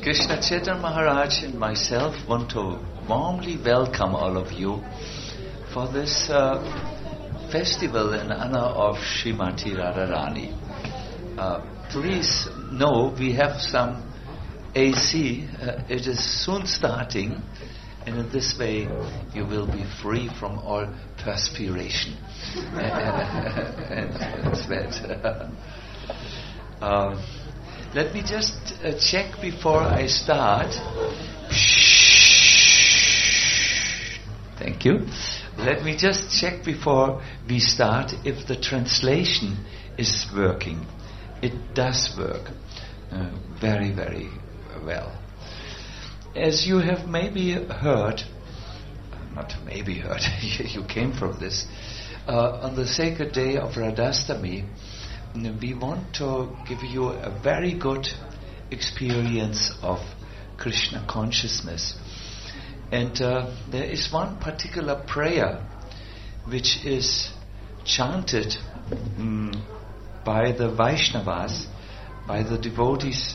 Krishna Chaitanya Maharaj and myself want to warmly welcome all of you for this festival in honor of Srimati Radharani. Please know we have some AC. It is soon starting, and in this way you will be free from all perspiration and sweat. Let me just check before I start. Thank you. Let me just check before we start if the translation is working. It does work very, very well. As you have maybe heard, not maybe heard, you came from this, on the sacred day of Radhastami, we want to give you a very good experience of Krishna consciousness. And there is one particular prayer which is chanted by the Vaishnavas, by the devotees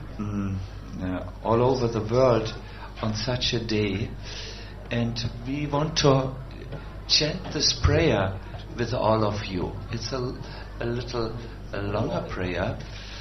all over the world on such a day. And we want to chant this prayer with all of you. It's a little longer prayer.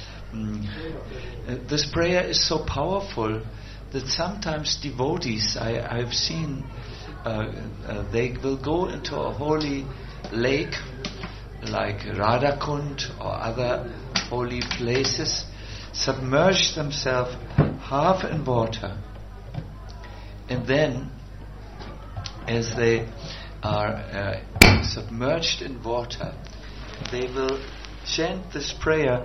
This prayer is so powerful that sometimes devotees, I've seen, they will go into a holy lake like Radhakund or other holy places, submerge themselves half in water, and then as they are submerged in water, they will chant this prayer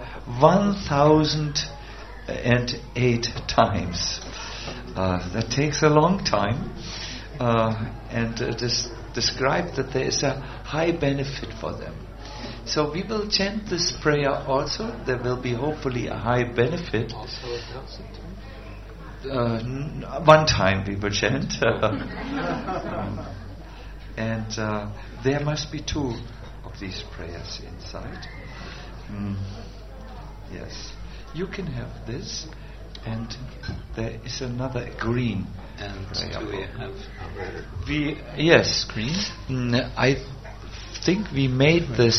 1008 times. That takes a long time, and it is described that there is a high benefit for them. So we will chant this prayer also. There will be hopefully a high benefit. Also a thousand times? One time we will chant. And there must be two of these prayers inside. Yes. You can have this. And there is another green. And do we have yes, green. I think we made this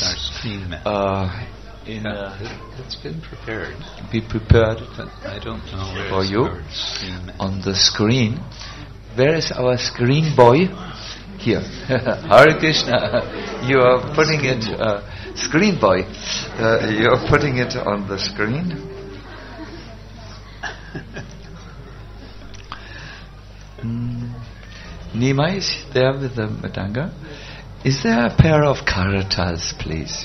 it's been prepared. We prepared it, but I don't know where for you on the screen. Where is our screen boy? Here. Hare Krishna. You are putting it screen boy. You are putting it on the screen. Nima is there with the Madanga. Is there a pair of karatas, please?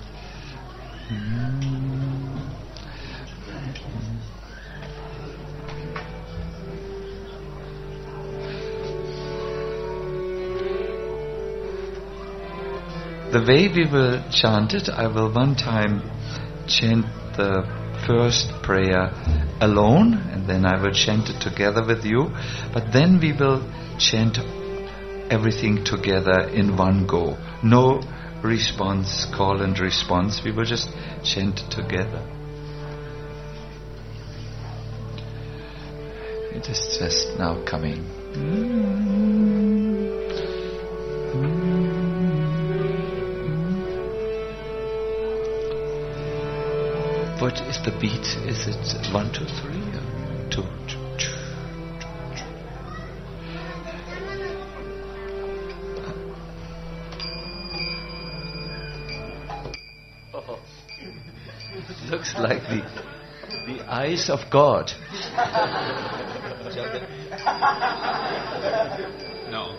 The way we will chant it, I will one time chant the first prayer alone, and then I will chant it together with you, but then we will chant everything together in one go. No response, call and response. We will just chant it together. It is just now coming. What is the beat? Is it 1, 2, 3? Or 2, 2, 2. Oh. Looks like the eyes of God. No.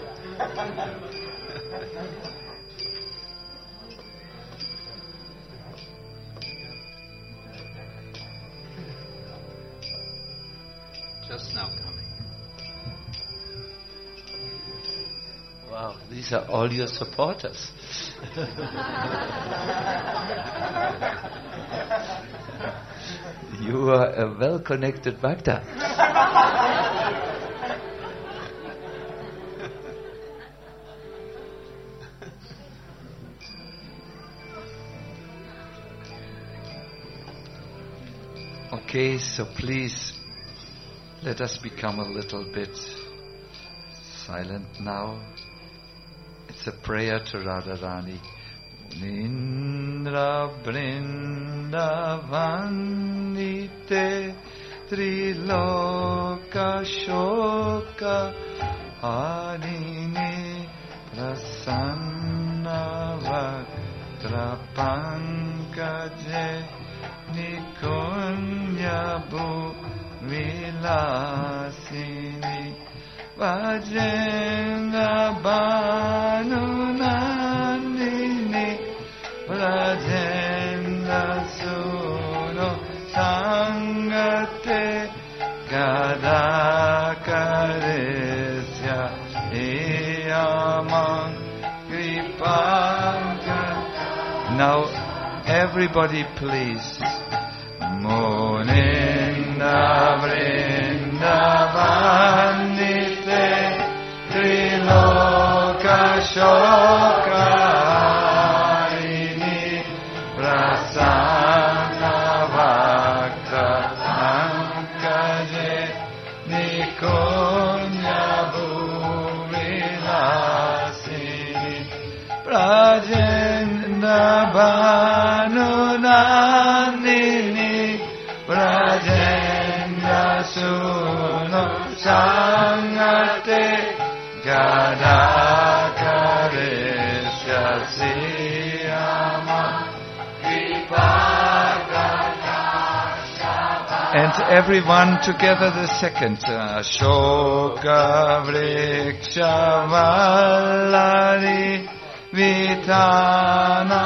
Just now coming. Wow, these are all your supporters. You are a well-connected Bhakta. Okay, so please Let us become a little bit silent now. It's a prayer to Radharani. Nindra Brindavanite Triloka Shoka Harini Prasanna Vaktra Pankaje Nikunya Vilasini Vajendra Banunandini Vrajendra Suno Sangate Gadakaresya Iyamang Kripanka. Now everybody please. Muninda Vrindavanite Triloka Shoka Harini Prasanna Vakta Ankaje Nikunya Bhuvilasini Prajendra Banunandini Prajendra Suno Sangate Gadakaresya Siyama Vipagata. And everyone together the second. Ashoka Vriksha Vallari Vitana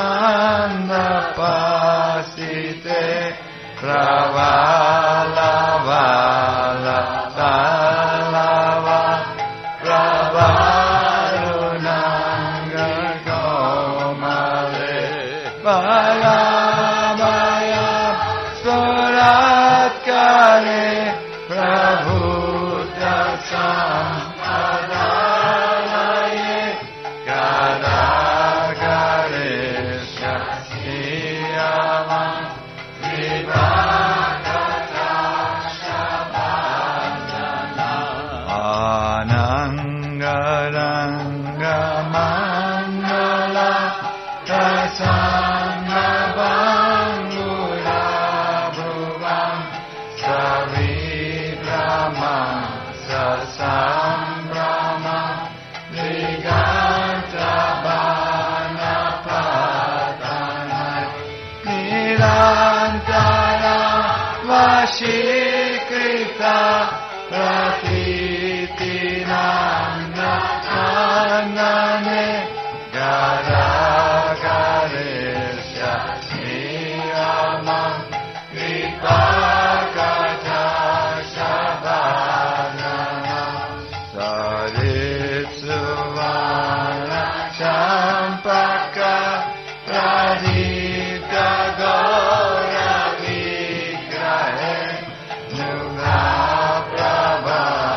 Mandapasite Pravala Vala Talava Pravarunanga Gomale Vala Maya Suratkare Prabhuta Sampadalaye Gadakaresya Siyama Anangaranga Mangala Tasanga Bangura Bhuvam Savibrama Sasambrama Viganta Bana Patanai Nirantara Vashikrita Pratitinanda Anane Gadakaresya Niyama Vipakata Shabadana Saritsuvana Champaka Pradipta Gora Vigrahe Nuga Prabha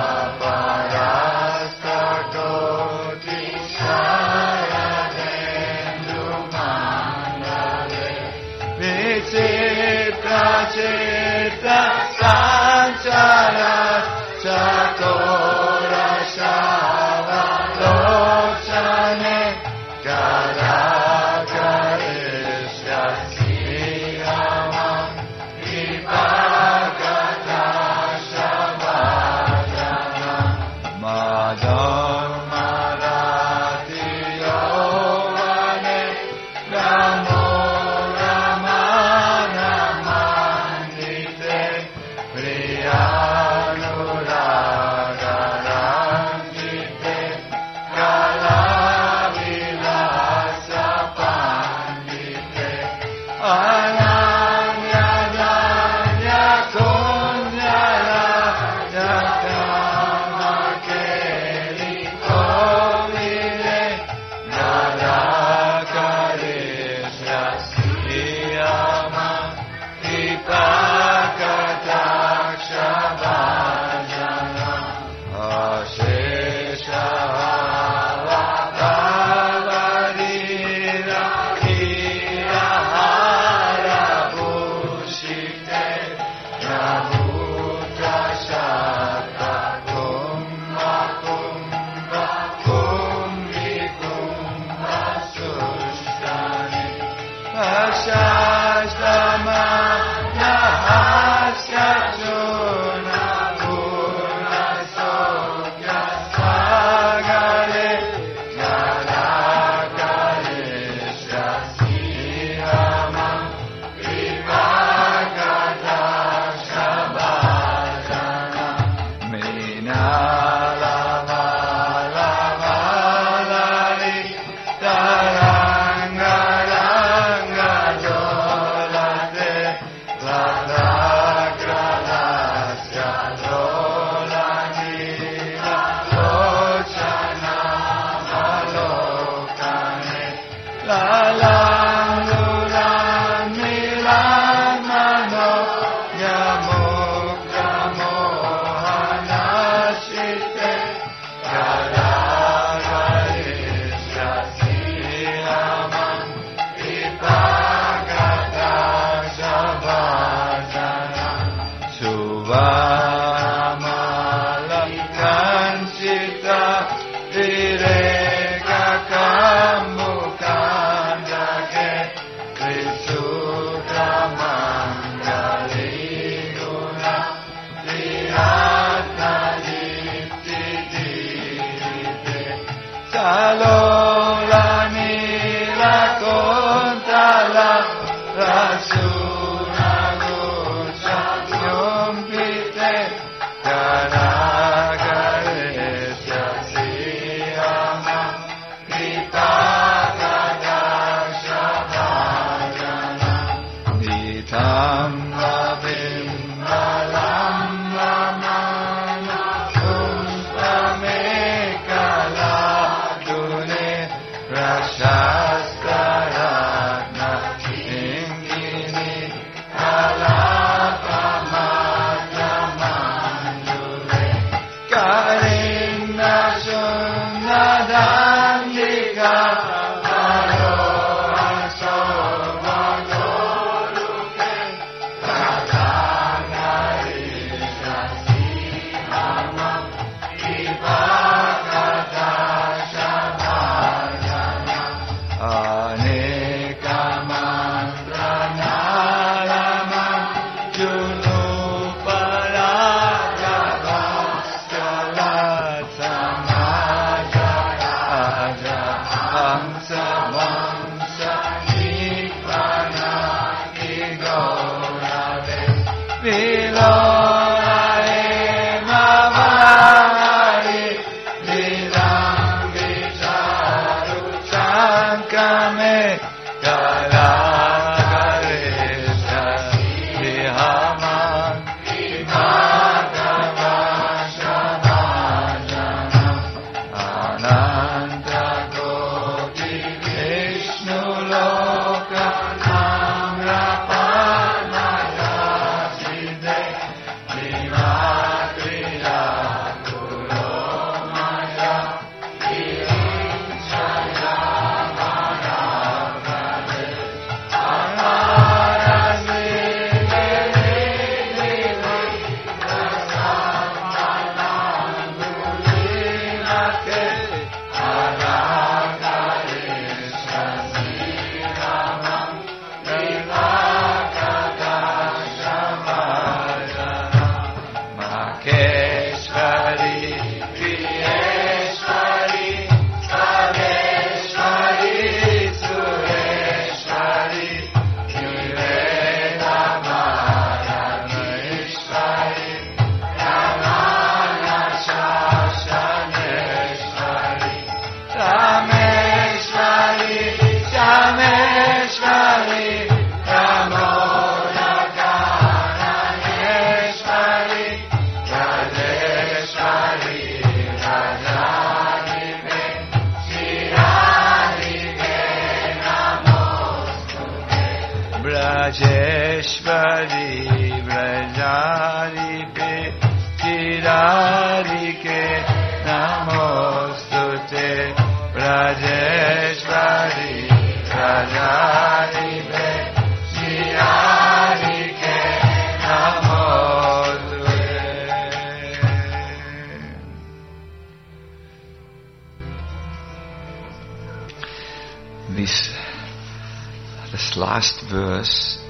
This last verse,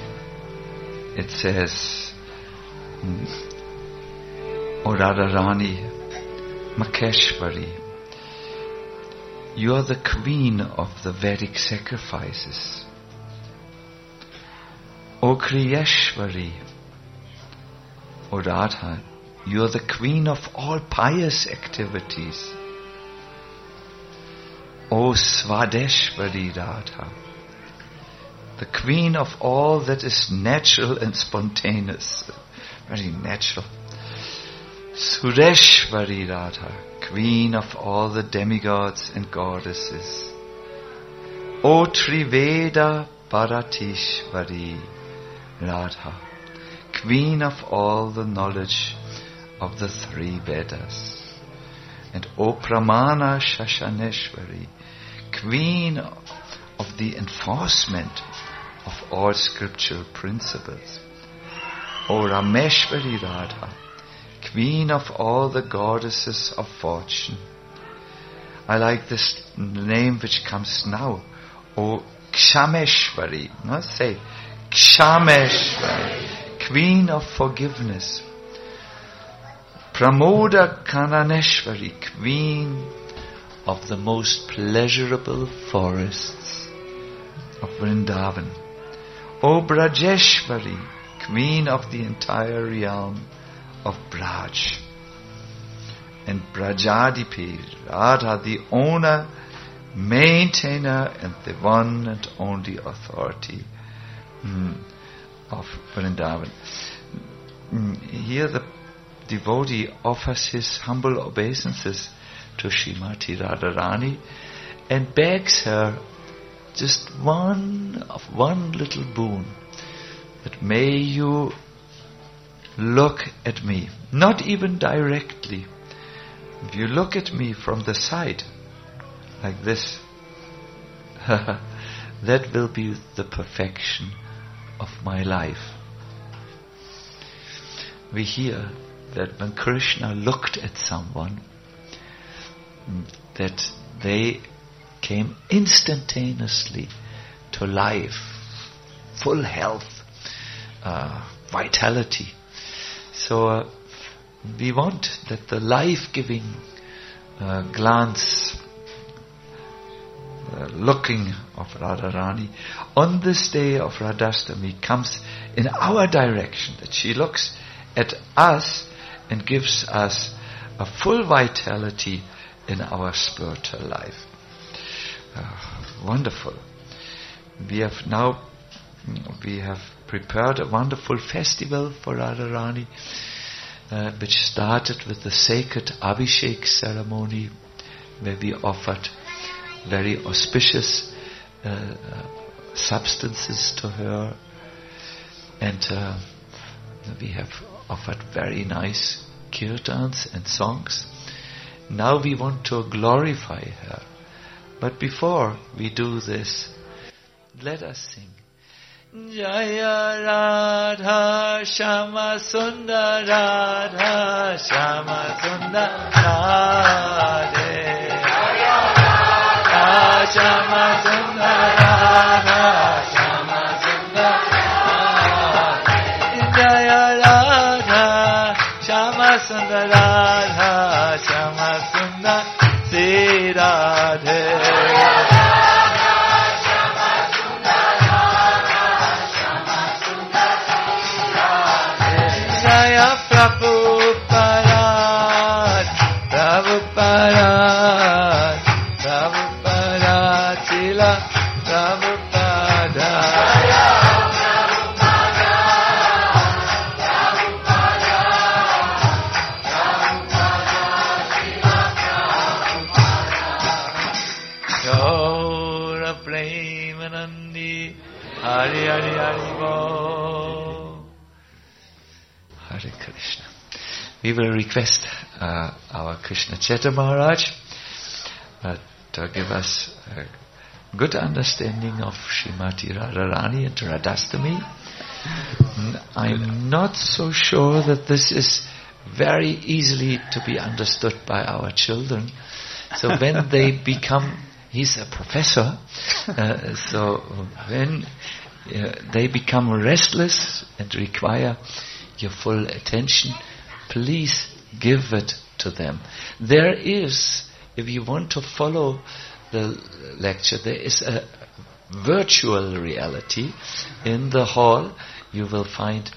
it says, O Radharani Maheshwari, you are the queen of the Vedic sacrifices. O Kriyeshwari, O Radha, you are the queen of all pious activities. O Swadeshwari Radha, the queen of all that is natural and spontaneous, very natural. Sureshwari Radha, Queen of all the demigods and goddesses. O Triveda Bharatishwari Radha, Queen of all the knowledge of the three Vedas. And O Pramana Shashaneshwari, Queen of the enforcement of all scriptural principles. O Rameshwari Radha, Queen of all the goddesses of fortune. I like this name which comes now. O Kshameshwari. No, say Kshameshwari, Queen of forgiveness. Pramoda Kananeshwari, Queen of the most pleasurable forests of Vrindavan. O Brajeshwari, Queen of the entire realm of Braj. And Brajadipi, Radha, the owner, maintainer, and the one and only authority of Vrindavan. Here the devotee offers his humble obeisances to Srimati Radharani and begs her just one little boon, that may you look at me, not even directly. If you look at me from the side, like this, that will be the perfection of my life. We hear that when Krishna looked at someone, that they came instantaneously to life, full health, vitality. So we want that the life-giving glance, looking of Radharani on this day of Radhastami comes in our direction, that she looks at us and gives us a full vitality in our spiritual life. Wonderful. We have prepared a wonderful festival for Radharani, which started with the sacred Abhishek ceremony, where we offered very auspicious substances to her, and we have offered very nice kirtans and songs. Now we want to glorify her. But before we do this, let us sing. Jaya Radha Shama Sundar Radha Shama Sundar Radhe Jaya Radha Shama Sundar Radha Shama Sundar Radhe Jaya Radha Shama Sundar Radha Shama Sundar Se Radhe We will request our Krishna Chaitra Maharaj to give us a good understanding of Srimati Radharani and Radhastami. I'm not so sure that this is very easily to be understood by our children. So when they become, he's a professor, so when they become restless and require your full attention, please give it to them. There is, if you want to follow the lecture, there is a virtual reality in the hall. You will find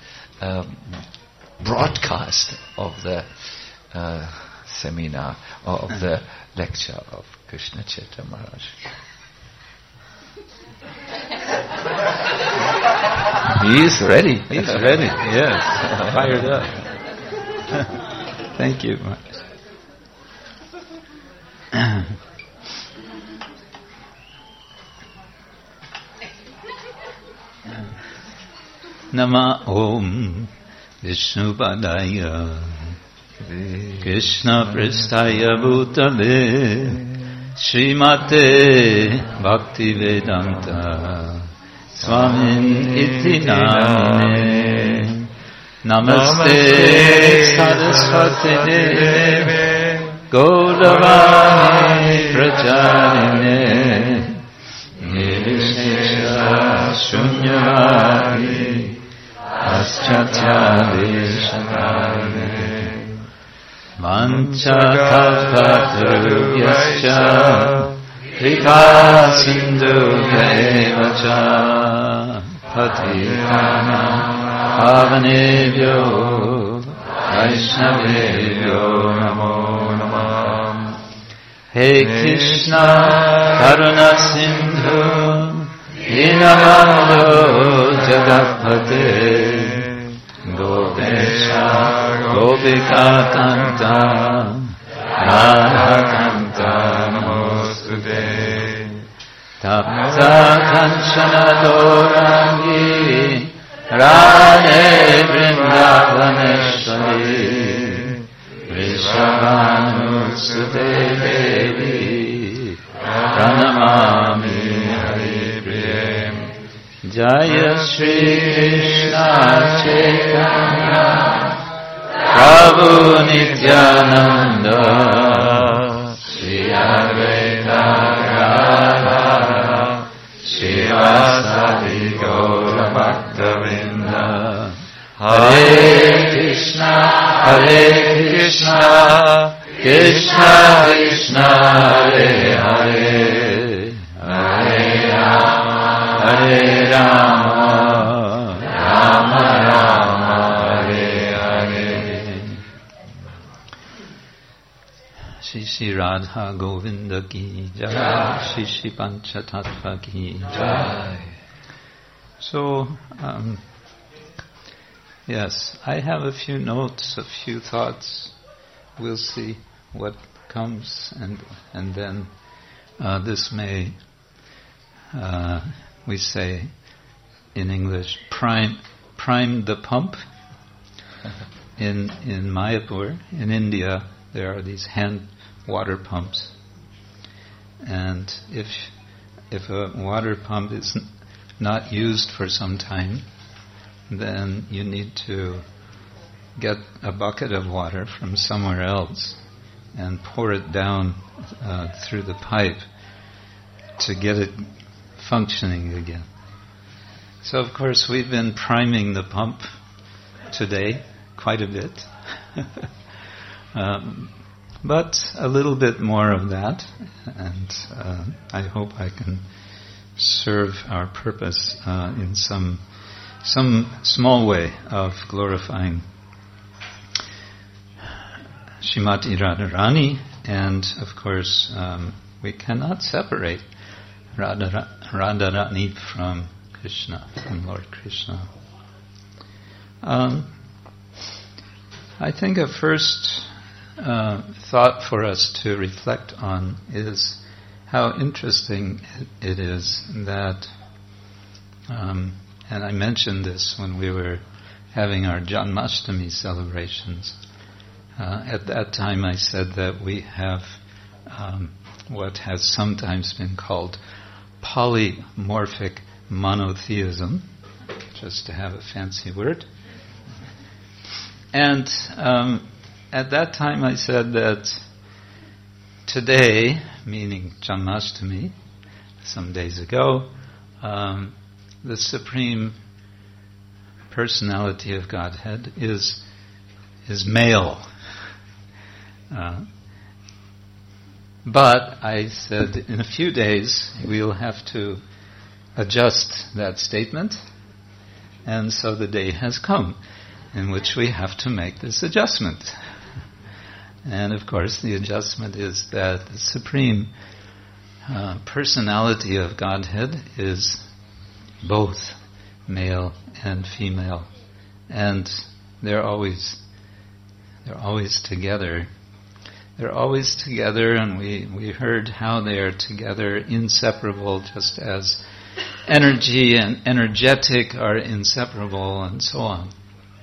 broadcast of the seminar or of the lecture of Krishna Chaitra Maharaj. He is ready. He's ready. Yes, fired up. Thank you. Nama Om Vishnupadaya Krishna Pristaya Bhutale Srimate Bhaktivedanta Swamin Iti Namine Namaste Saraswati Deve Gauravani Prajarine Nirvishesha Shunyavadi Aschatya Manchakalpatarubhyascha Kripa Sindhubhyevacha Patitanam Pavanebhyo Vaishnavebhyo Namo Namah. Hey Krishna Karuna Sindhu Dinabandhu Jagapate Gopesha Gopika Kanta Radha Kanta Namostute Tapta Kanchana Dorangi Radhe Vrindavaneshwari Vrishabhanusute Devi Pranamami Haripriye Jaya Shri Krishna Chaitanya Prabhu Nityananda Shri Advaita Gadadhara Shri Vasadi Gaura Bhaktavinda Hare Krishna Krishna Krishna Hare Hare Hare Rama Hare Rama Rama Rama Hare Hare. Shri Shri Radha Govinda Ki Jai, Shri Shri Panchatattva Ki Jai. So, yes, I have a few notes, a few thoughts. We'll see what comes, and then this may, we say in English, prime the pump. In Mayapur, in India, there are these hand water pumps, and if a water pump is not used for some time, then you need to get a bucket of water from somewhere else and pour it down through the pipe to get it functioning again. So of course we've been priming the pump today quite a bit. But a little bit more of that, and I hope I can serve our purpose in some small way of glorifying Srimati Radharani, and of course we cannot separate Radharani from Krishna, from Lord Krishna. I think a first thought for us to reflect on is how interesting it is that, and I mentioned this when we were having our Janmashtami celebrations. At that time I said that we have what has sometimes been called polymorphic monotheism, just to have a fancy word. And at that time I said that today, meaning Janmashtami, some days ago, the Supreme Personality of Godhead is male. But I said in a few days we'll have to adjust that statement, and so the day has come in which we have to make this adjustment. And of course the adjustment is that the Supreme Personality of Godhead is both male and female, and they're always They're always together. They're always together, and we heard how they are together, inseparable, just as energy and energetic are inseparable, and so on.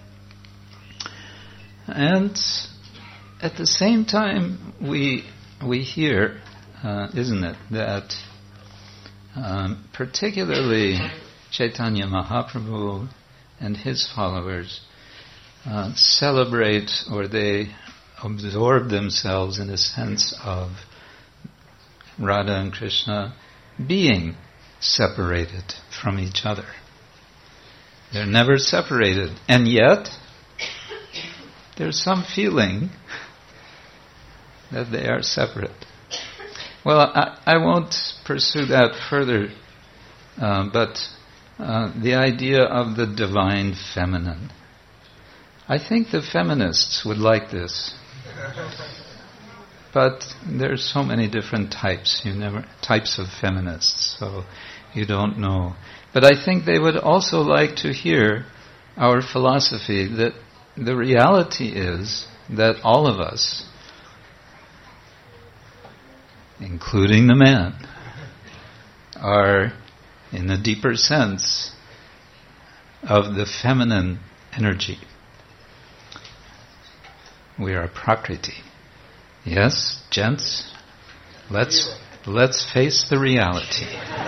And at the same time, we hear, isn't it, that particularly Chaitanya Mahaprabhu and his followers celebrate, or they absorb themselves in a sense of Radha and Krishna being separated from each other. They're never separated, and yet there's some feeling that they are separate. Well, I won't pursue that further, but the idea of the divine feminine. I think the feminists would like this. But there's so many different types, types of feminists, so you don't know. But I think they would also like to hear our philosophy that the reality is that all of us, including the man, are, in a deeper sense, of the feminine energy. We are Prakriti. Yes, gents, let's face the reality.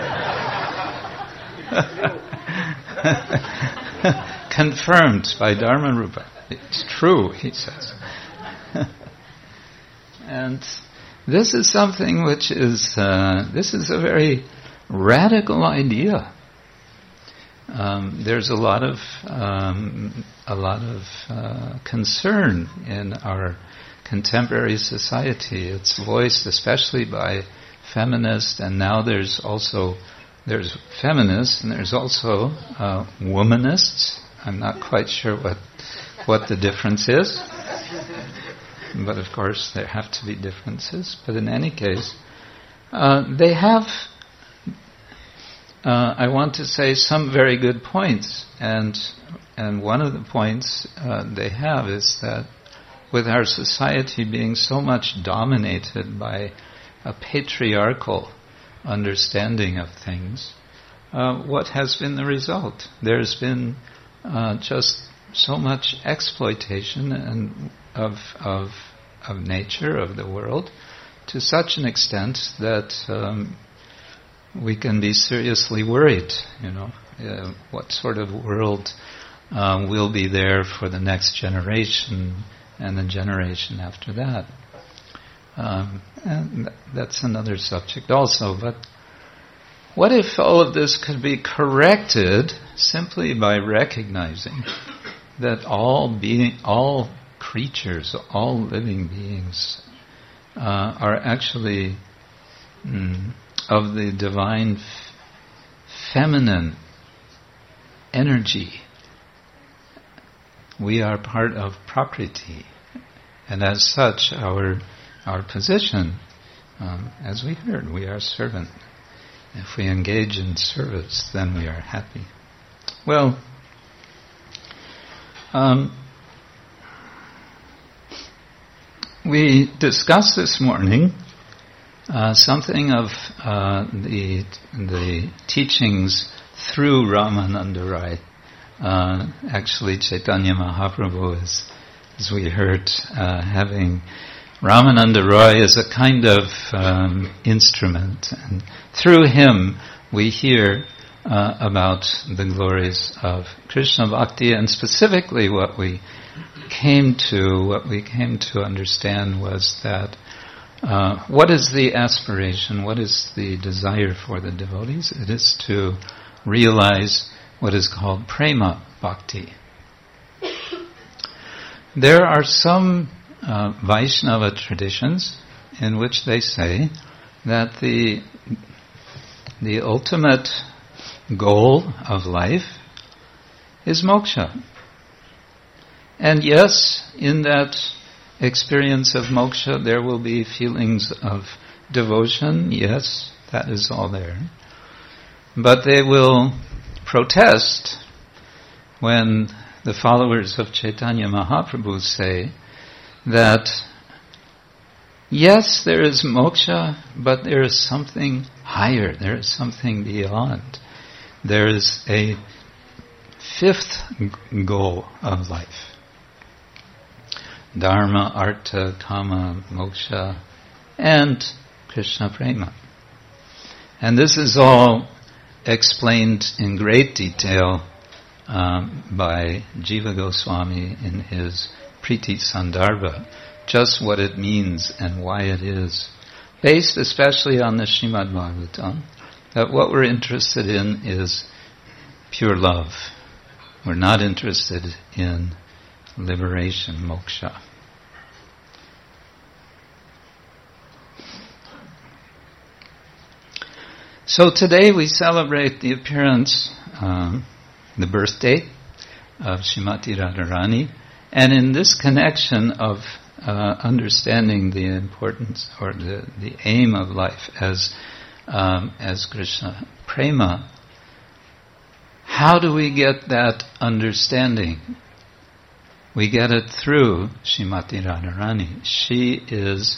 Confirmed by Dharmarupa. It's true, he says. And this is something which is this is a very radical idea. There's a lot of concern in our contemporary society. It's voiced especially by feminists, and now there's feminists and there's also womanists. I'm not quite sure what the difference is, but of course there have to be differences. But in any case, they have, I want to say, some very good points, and one of the points they have is that with our society being so much dominated by a patriarchal understanding of things, what has been the result? There's been just so much exploitation of nature, of the world, to such an extent that we can be seriously worried. What sort of world will be there for the next generation and the generation after that. And that's another subject also. But what if all of this could be corrected simply by recognizing that all creatures, all living beings, are actually of the divine feminine energy. We are part of Prakriti, and as such, our position, as we heard, we are servant. If we engage in service, then we are happy. Well, we discussed this morning something of the teachings through Ramananda Rai. Actually, Chaitanya Mahaprabhu is, as we heard, having Ramananda Rai as a kind of instrument, and through him we hear about the glories of Krishna Bhakti, and specifically what we came to understand was that what is the aspiration, what is the desire for the devotees? It is to realize what is called prema bhakti. There are some Vaishnava traditions in which they say that the ultimate goal of life is moksha. And yes, in that experience of moksha there will be feelings of devotion. Yes, that is all there. But they will protest when the followers of Chaitanya Mahaprabhu say that yes, there is moksha, but there is something higher. There is something beyond. There is a fifth goal of life. Dharma, Artha, Kama, Moksha, and Krishna Prema. And this is all explained in great detail by Jiva Goswami in his Priti Sandarbha, just what it means and why it is, based especially on the Srimad Bhagavatam, that what we're interested in is pure love. We're not interested in liberation, moksha. So today we celebrate the appearance, the birth date of Srimati Radharani, and in this connection of understanding the importance or the aim of life as Krishna Prema, how do we get that understanding? We get it through Srimati Radharani. She is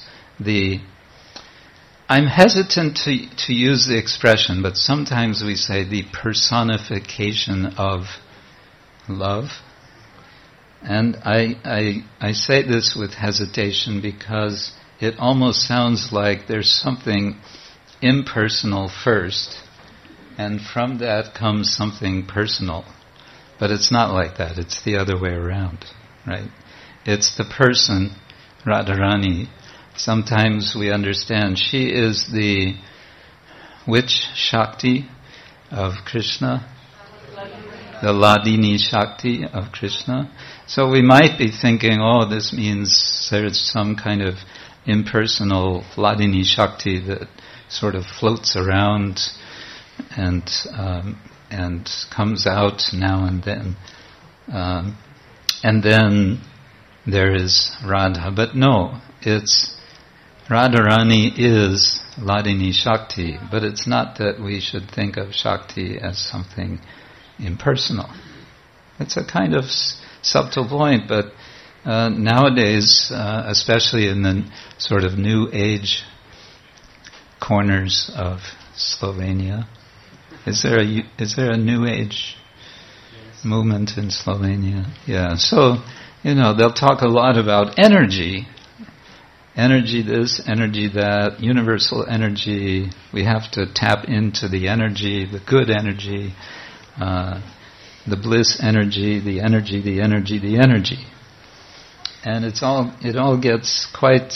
I'm hesitant to use the expression, but sometimes we say the personification of love. And I say this with hesitation because it almost sounds like there's something impersonal first, and from that comes something personal. But it's not like that. It's the other way around, right? It's the person, Radharani. Sometimes we understand she is which Shakti of Krishna? The Ladini Shakti of Krishna. So we might be thinking, this means there's some kind of impersonal Ladini Shakti that sort of floats around and comes out now and then. And then there is Radha. But no, Radharani is Ladini Shakti, but it's not that we should think of Shakti as something impersonal. It's a kind of subtle point, but nowadays, especially in the sort of new age corners of Slovenia, is there a new age movement in Slovenia? Yeah, so they'll talk a lot about energy. Energy this, energy that, universal energy. We have to tap into the energy, the good energy, the bliss energy, the energy, the energy, the energy. And it all gets quite,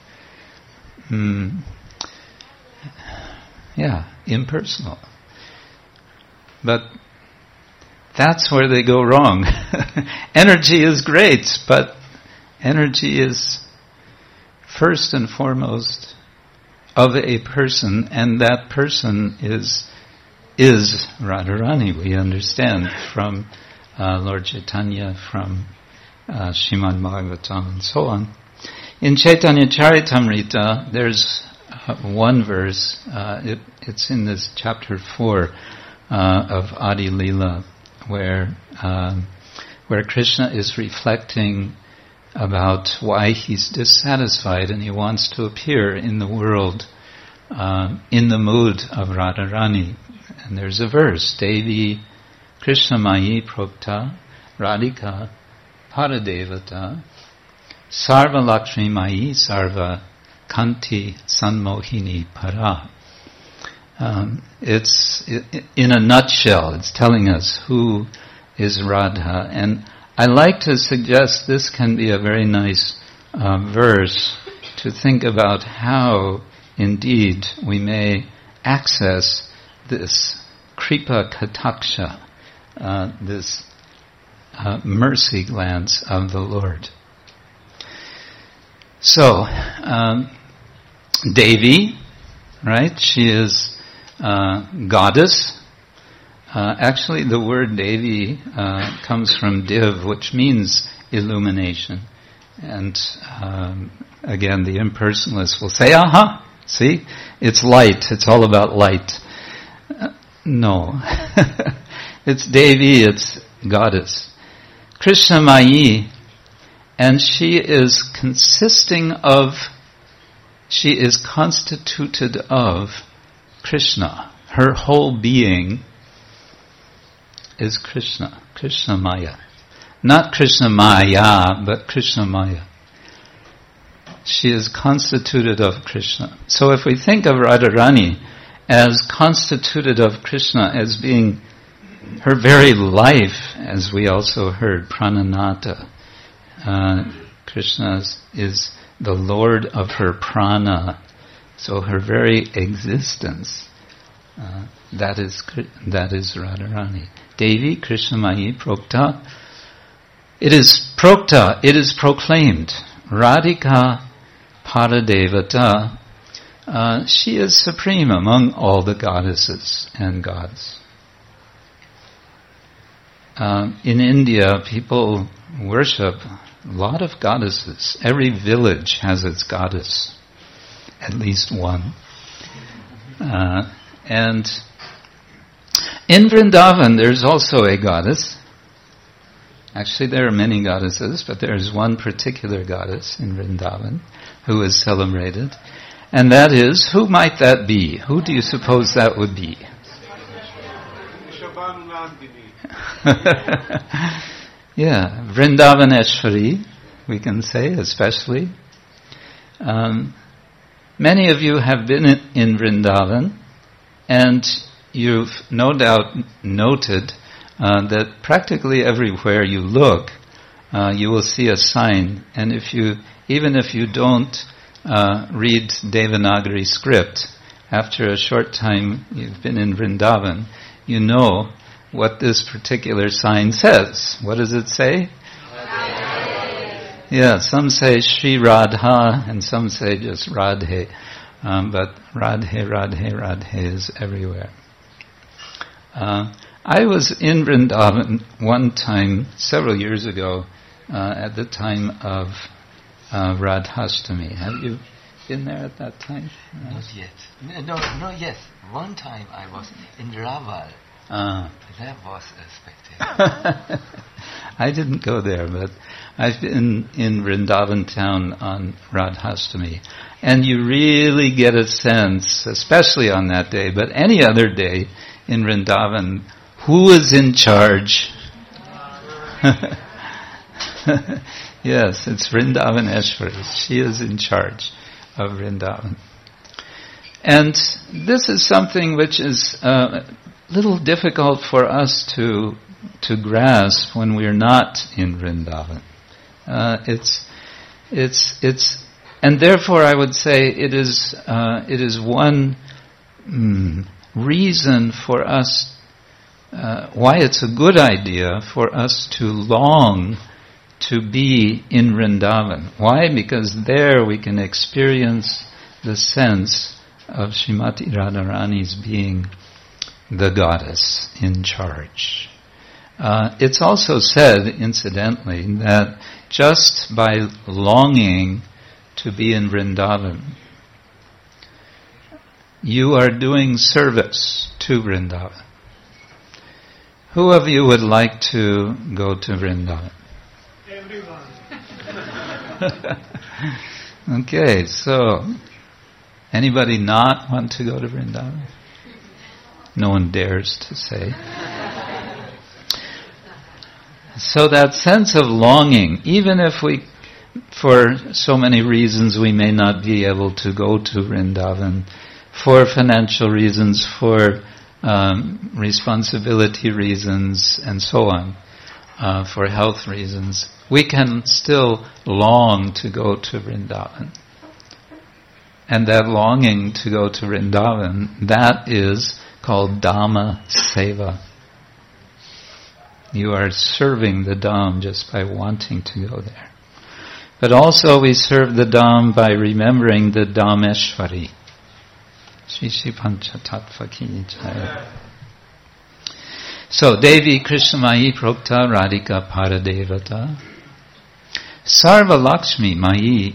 impersonal. But that's where they go wrong. Energy is great, but energy is first and foremost of a person, and that person is Radharani, we understand from Lord Chaitanya, from Srimad Bhagavatam, and so on. In Chaitanya Charitamrita, there's one verse, it's in this chapter 4 of Adi Leela, where Krishna is reflecting about why he's dissatisfied and he wants to appear in the world in the mood of Radharani. And there's a verse, Devi Krishna Mayi Propta Radhika Paradevata Sarva Lakshmi Mayi Sarva Kanti Sanmohini Para. It's in a nutshell, it's telling us who is Radha. And I like to suggest this can be a very nice verse to think about how indeed we may access this Kripa Kataksha, this mercy glance of the Lord. So, Devi, right? She is goddess. Actually, the word Devi comes from Div, which means illumination. And again, the impersonalists will say, see, it's light. It's all about light. No. It's Devi, it's goddess. Krishna Mayi And she is constituted of Krishna. Her whole being is Krishna, Krishna Maya. Not Krishna Maya, but Krishna Maya. She is constituted of Krishna. So if we think of Radharani as constituted of Krishna, as being her very life, as we also heard, Prananata, Krishna is the Lord of her prana, so her very existence, that is Radharani. Devi Krishnamayi Prokta. It is proclaimed. Radhika Paradevata. She is supreme among all the goddesses and gods. In India, people worship a lot of goddesses. Every village has its goddess, at least one. And in Vrindavan, there's also a goddess. Actually, there are many goddesses, but there is one particular goddess in Vrindavan who is celebrated. And that is, who might that be? Who do you suppose that would be? Yeah, Vrindavaneshwari, we can say, especially. Many of you have been in Vrindavan, and you've no doubt noted that practically everywhere you look, you will see a sign. And even if you don't read Devanagari script, after a short time you've been in Vrindavan, you know what this particular sign says. What does it say? Radhe. Yeah, some say Shri Radha and some say just Radhe. But Radhe, Radhe, Radhe is everywhere. I was in Vrindavan one time, several years ago, at the time of Radhashtami. Have you been there at that time? Not yet. No, yes. One time I was in Raval. That was a spectacle. I didn't go there, but I've been in Vrindavan town on Radhashtami. And you really get a sense, especially on that day, but any other day in Vrindavan, who is in charge? Yes, it's Vrindavaneshwari. She is in charge of Vrindavan. And this is something which is a little difficult for us to grasp when we're not in Vrindavan. And therefore I would say it is one reason for us, why it's a good idea for us to long to be in Vrindavan. Why? Because there we can experience the sense of Srimati Radharani's being the goddess in charge. It's also said, incidentally, that just by longing to be in Vrindavan, you are doing service to Vrindavan. Who of you would like to go to Vrindavan? Everyone. Okay, so anybody not want to go to Vrindavan? No one dares to say. So that sense of longing, even if we, for so many reasons, we may not be able to go to Vrindavan, for financial reasons, for responsibility reasons, and so on, for health reasons, we can still long to go to Vrindavan. And that longing to go to Vrindavan, that is called Dhamma Seva. You are serving the Dham just by wanting to go there. But also we serve the Dham by remembering the Dhameshwari. Shri Shri Panchatattva Ki Jaya. So, Devi Krishnamayi Prokta Radhika Paradevata. Sarva Lakshmi Mayi.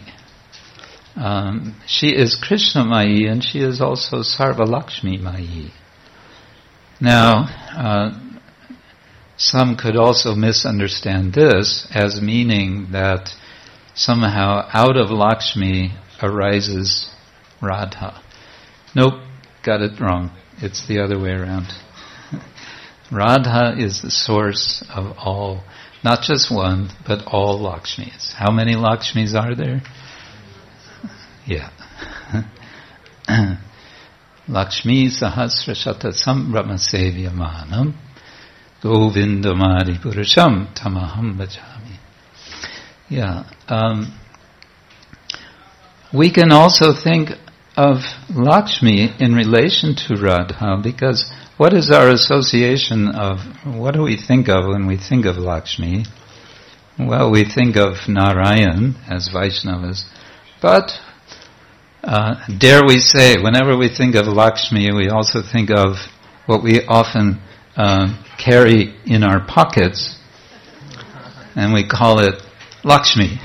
She is Krishnamayi and she is also Sarva Lakshmi Mayi. Now, some could also misunderstand this as meaning that somehow out of Lakshmi arises Radha. Nope, got it wrong. It's the other way around. Radha is the source of all, not just one, but all Lakshmis. How many Lakshmis are there? Yeah. Lakshmi sahasra shata sambrama sevyamanam govindamadi purusham tamaham bhajami. Yeah. We can also think of Lakshmi in relation to Radha, because what is our association of, what do we think of when we think of Lakshmi? Well, we think of Narayan as Vaishnavas, but dare we say, whenever we think of Lakshmi, we also think of what we often carry in our pockets, and we call it Lakshmi.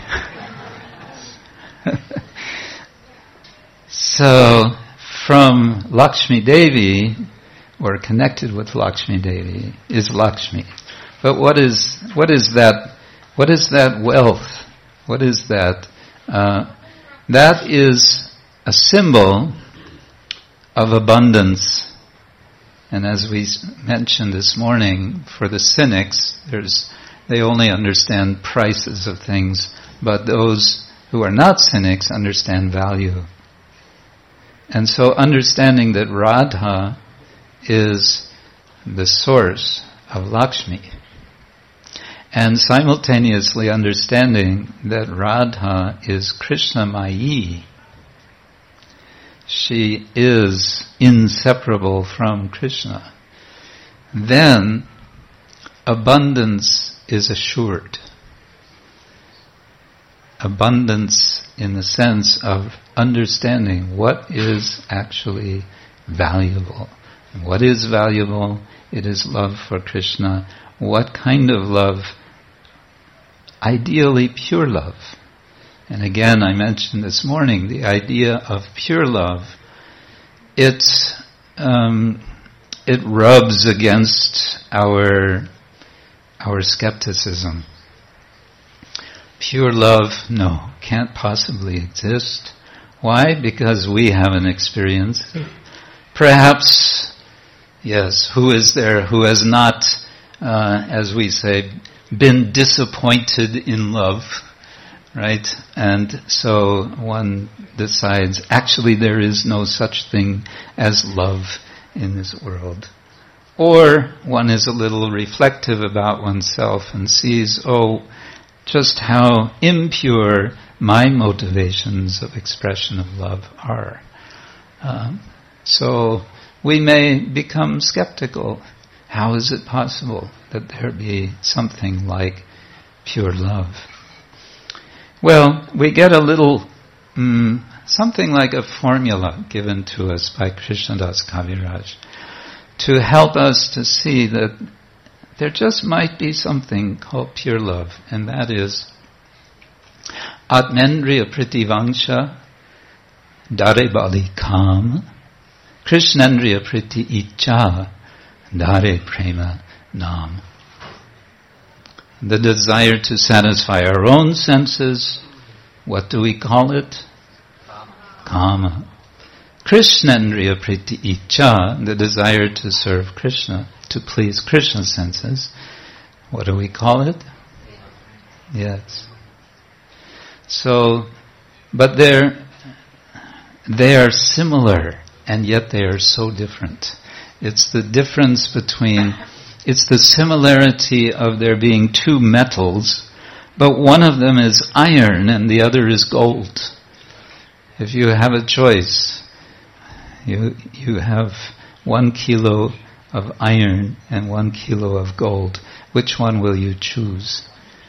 So, from Lakshmi Devi, or connected with Lakshmi Devi, is Lakshmi. But what is that? What is that wealth? What is that? That is a symbol of abundance. And as we mentioned this morning, for the cynics, they only understand prices of things, but those who are not cynics understand value. And so understanding that Radha is the source of Lakshmi, and simultaneously understanding that Radha is Krishnamayi, she is inseparable from Krishna, then abundance is assured. Abundance in the sense of understanding what is actually valuable. And what is valuable? It is love for Krishna. What kind of love? Ideally pure love. And again, I mentioned this morning, the idea of pure love, it rubs against our skepticism. Pure love, no, can't possibly exist. Why? Because we haven't experienced it. Perhaps, yes, who is there who has not, as we say, been disappointed in love, right? And so one decides, actually there is no such thing as love in this world. Or one is a little reflective about oneself and sees, just how impure my motivations of expression of love are. So we may become skeptical. How is it possible that there be something like pure love? Well, we get a little, something like a formula given to us by Krishnadas Kaviraj to help us to see that there just might be something called pure love, and that is Atmendriya Pritivangsha Dare Bali Kam Krishnendriya Priti Icha Dare Prema Nam. The desire to satisfy our own senses, what do we call it? Kama. Krishnendriya Priti Icha, the desire to serve Krishna, to please Krishna's senses, what do we call it? Yes. So, but they are similar, and yet they are so different. It's the difference between, it's the similarity of there being two metals, but one of them is iron and the other is gold. If you have a choice, you have 1 kilo of iron and 1 kilo of gold. Which one will you choose?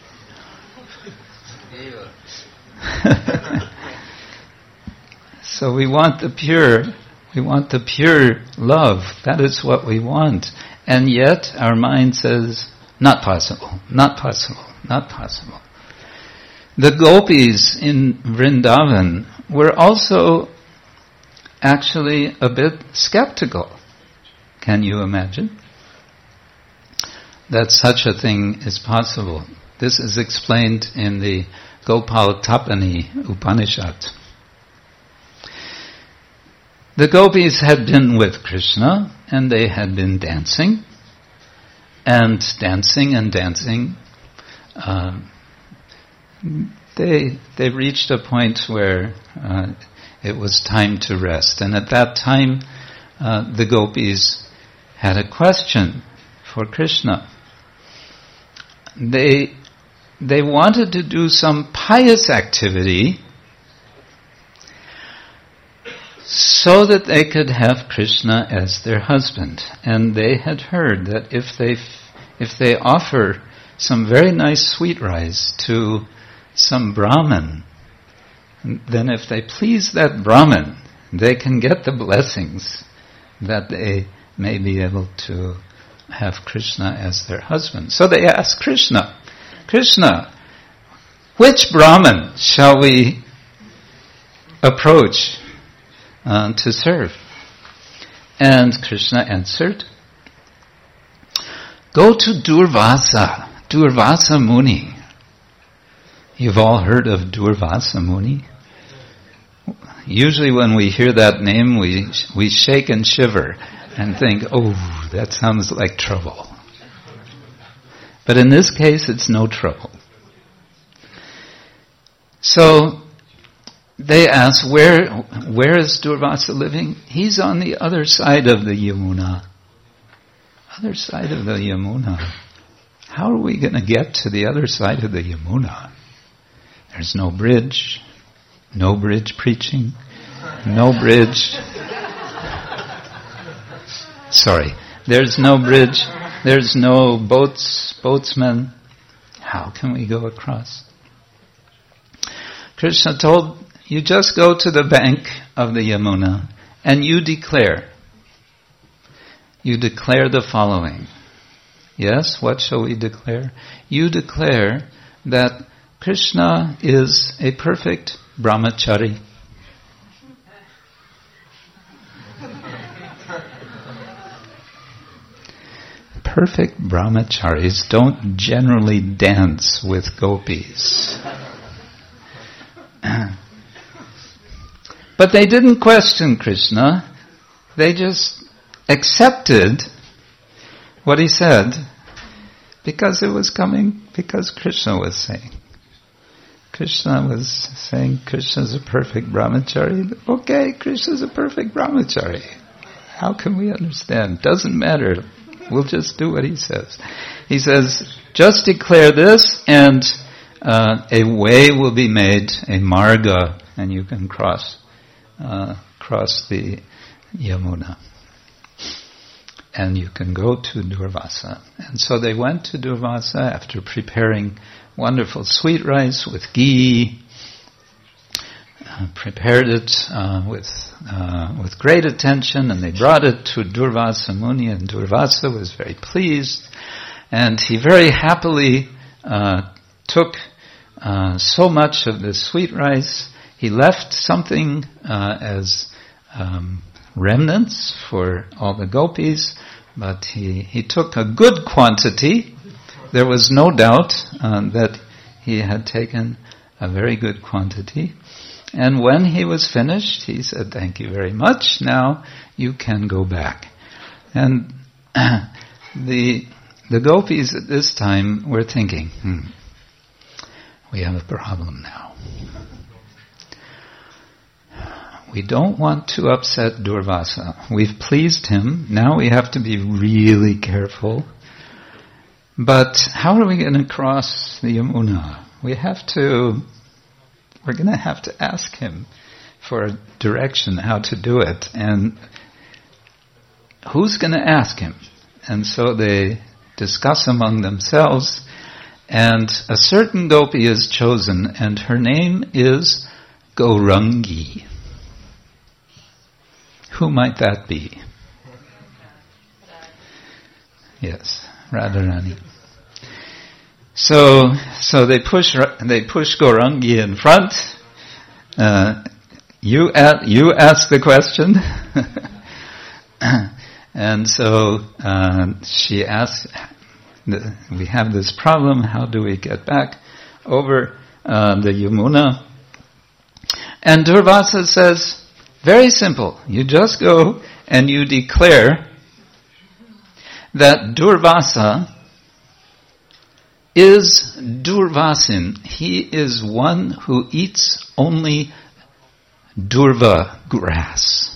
So we want the pure love. That is what we want. And yet our mind says, not possible, not possible, not possible. The gopis in Vrindavan were also actually a bit skeptical. Can you imagine that such a thing is possible? This is explained in the Gopal Tapani Upanishad. The gopis had been with Krishna, and they had been dancing. And dancing and dancing, they reached a point where it was time to rest. And at that time, the gopis had a question for Krishna. They wanted to do some pious activity so that they could have Krishna as their husband. And they had heard that if they offer some very nice sweet rice to some Brahmin, then if they please that Brahmin, they can get the blessings that they may be able to have Krishna as their husband. So they asked Krishna, which Brahmin shall we approach to serve? And Krishna answered, go to Durvasa Muni. You've all heard of Durvasa Muni? Usually when we hear that name, we shake and shiver and think, oh, that sounds like trouble. But in this case, it's no trouble. So they ask, where is Durvasa living? He's on the other side of the Yamuna. Other side of the Yamuna. How are we going to get to the other side of the Yamuna? There's no bridge preaching, no bridge. Sorry, there's no bridge, there's no boatsmen. How can we go across? Krishna told, you just go to the bank of the Yamuna and you declare the following. Yes, what shall we declare? You declare that Krishna is a perfect brahmachari. Perfect brahmacharis don't generally dance with gopis. But they didn't question Krishna. They just accepted what he said because it was coming, because Krishna was saying. Krishna was saying Krishna's a perfect brahmachari. Okay, Krishna's a perfect brahmachari. How can we understand? Doesn't matter. We'll just do what he says. He says, just declare this and a way will be made, a marga, and you can cross the Yamuna. And you can go to Durvasa. And so they went to Durvasa after preparing wonderful sweet rice with ghee, prepared it with great attention, and they brought it to Durvasa Muni, and Durvasa was very pleased, and he very happily took so much of the sweet rice. He left something as remnants for all the gopis, but he took a good quantity. There was no doubt that he had taken a very good quantity. And when he was finished, he said, thank you very much, now you can go back. And the gopis at this time were thinking, we have a problem now. We don't want to upset Durvasa. We've pleased him. Now we have to be really careful. But how are we going to cross the Yamuna? We're going to have to ask him for a direction how to do it. And who's going to ask him? And so they discuss among themselves, and a certain gopi is chosen, and her name is Gaurangi. Who might that be? Yes, Radharani. So they push Gaurangi in front. You ask the question, and so she asks, we have this problem. How do we get back over the Yamuna. And Durvasa says, very simple, you just go and you declare that Durvasa is Durvasin. He is one who eats only Durva grass.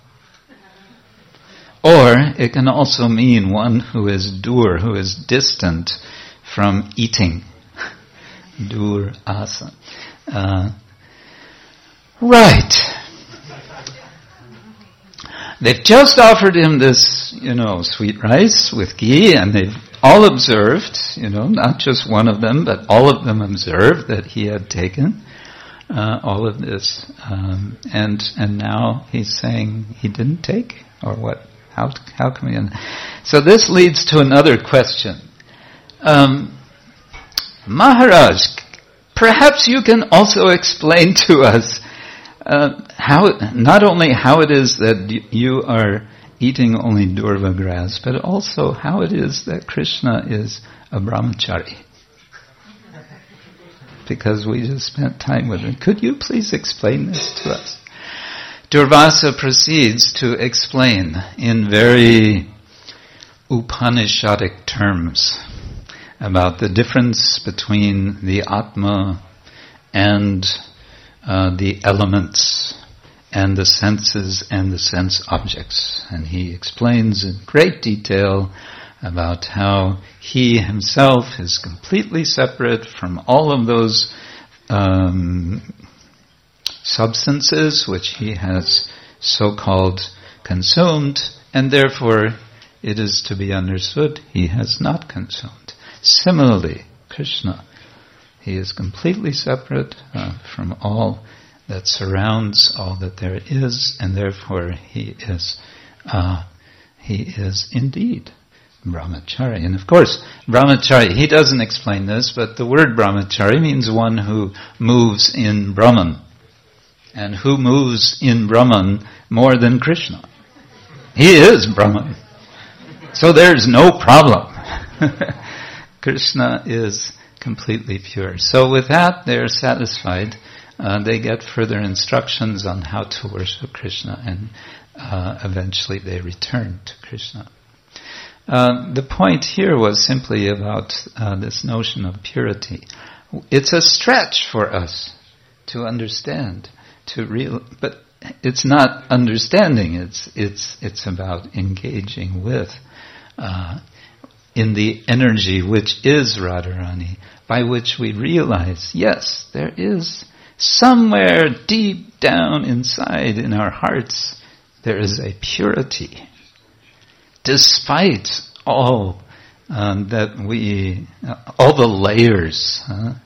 Or it can also mean one who is dur, who is distant from eating. Durasa. Right. They've just offered him this, sweet rice with ghee, and they've all observed, not just one of them, but all of them observed that he had taken all of this. And now he's saying he didn't take, or what? How can we? So this leads to another question. Maharaj, perhaps you can also explain to us not only how it is that you are eating only Durva grass, but also how it is that Krishna is a brahmachari. Because we just spent time with him. Could you please explain this to us? Durvasa proceeds to explain in very Upanishadic terms about the difference between the Atma and the elements and the senses and the sense objects. And he explains in great detail about how he himself is completely separate from all of those substances which he has so-called consumed, and therefore it is to be understood he has not consumed. Similarly, Krishna, he is completely separate from all that surrounds all that there is, and therefore he is indeed brahmachari. And of course, brahmachari, he doesn't explain this, but the word brahmachari means one who moves in Brahman. And who moves in Brahman more than Krishna? He is Brahman. So there's no problem. Krishna is completely pure. So with that, they're satisfied. They get further instructions on how to worship Krishna, and eventually they return to Krishna. The point here was simply about this notion of purity. It's a stretch for us to understand, but it's not understanding. It's about engaging with in the energy which is Radharani, by which we realize, yes, there is somewhere deep down inside in our hearts, there is a purity, despite all that all the layers,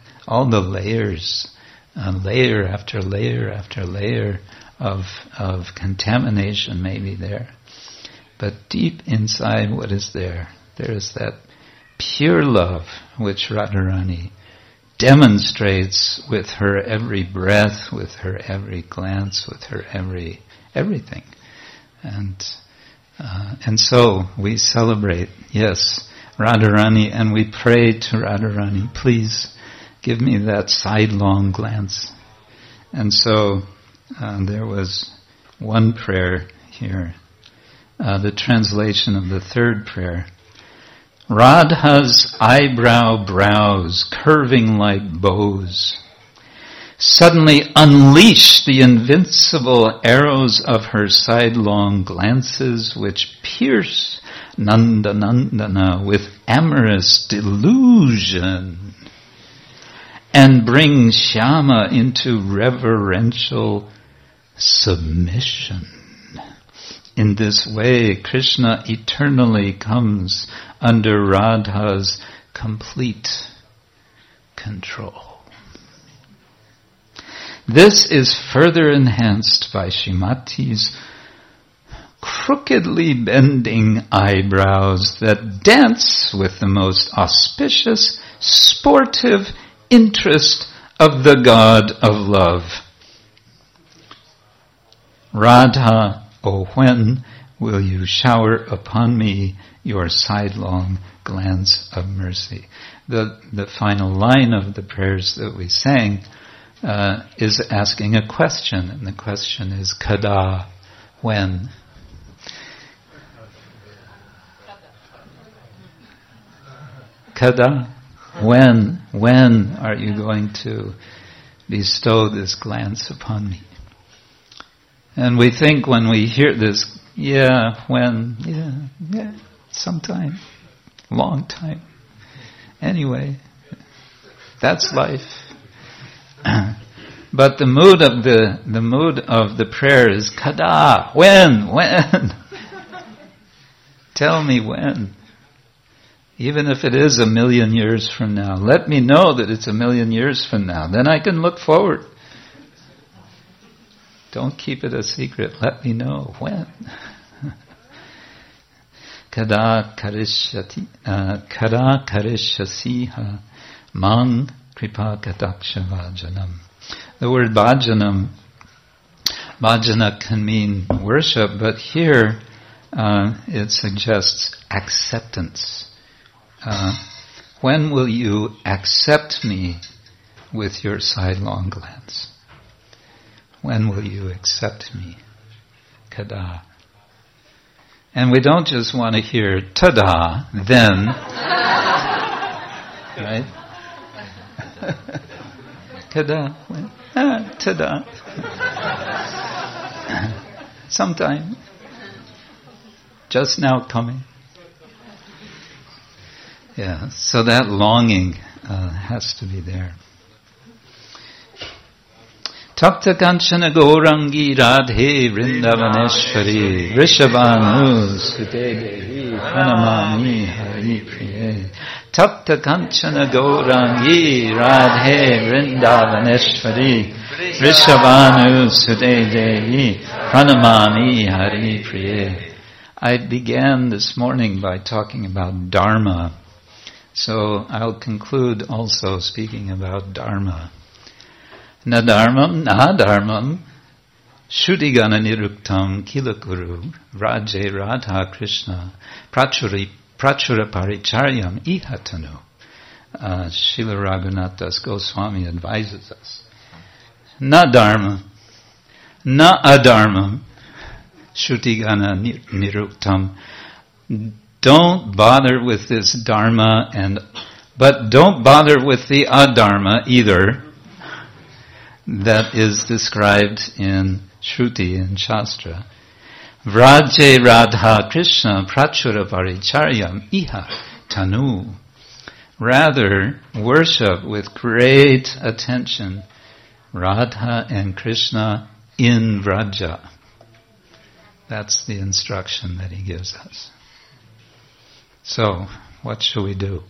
layer after layer after layer of contamination may be there. But deep inside, what is there? There is that pure love which Radharani demonstrates with her every breath, with her every glance, with her everything. And so we celebrate, yes, Radharani, and we pray to Radharani, please give me that sidelong glance. And so there was one prayer here, the translation of the third prayer. Radha's eyebrow brows, curving like bows, suddenly unleash the invincible arrows of her sidelong glances, which pierce Nanda with amorous delusion and bring Shyama into reverential submission. In this way, Krishna eternally comes under Radha's complete control. This is further enhanced by Srimati's crookedly bending eyebrows that dance with the most auspicious, sportive interest of the God of love. Radha, when will you shower upon me your sidelong glance of mercy. The final line of the prayers that we sang is asking a question, and the question is kada, when? Kada, when are you going to bestow this glance upon me? And we think when we hear this, sometime, long time. Anyway, that's life. But the mood of the prayer is kada, when? Tell me when. Even if it is 1,000,000 years from now, let me know that it's 1,000,000 years from now. Then I can look forward. Don't keep it a secret. Let me know when. Kada karishasiha mang kripa kataksha vajanam. The word bhajana can mean worship, but here it suggests acceptance. When will you accept me with your sidelong glance? When will you accept me? Kada. And we don't just want to hear tada, then. Right? Kada. Tada. Sometime. Just now coming. Yeah, so that longing has to be there. Takta Kanchana Gaurangi Radhe Vrindavaneshwari Rishabhanu Sute Devi Pranamami Hari Priye. Takta Kanchana Gaurangi Radhe Vrindavaneshwari Rishabhanu Sute Devi Pranamami Hari Priye. I began this morning by talking about Dharma. So I'll conclude also speaking about Dharma. Na dharmam, Shuddhigana niruktam kilakuru, Raje Radha Krishna, Prachura paricharyam ihatanu. Srila Raghunath Das Goswami advises us. Na dharma, na adharmam, Shuddhigana niruktam. Don't bother with this dharma, but don't bother with the adharma either. That is described in Shruti and Shastra. Vraje Radha Krishna Prachura Paricharyam Iha Tanu. Rather, worship with great attention Radha and Krishna in Vraja. That's the instruction that he gives us. So, what shall we do?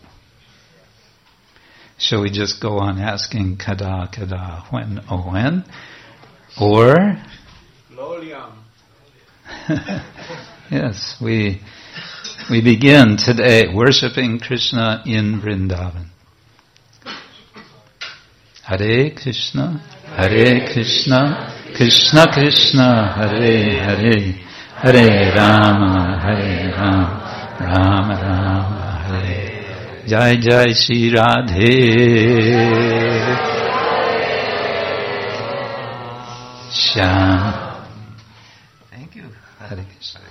Shall we just go on asking kada, when, oh when? Or? Yes, we begin today worshiping Krishna in Vrindavan. Hare Krishna, Krishna Krishna, Hare Hare, Hare Rama, Rama Rama, Hare. Jai Jai Shri Radhe Shyam. Thank you. Hare Krishna.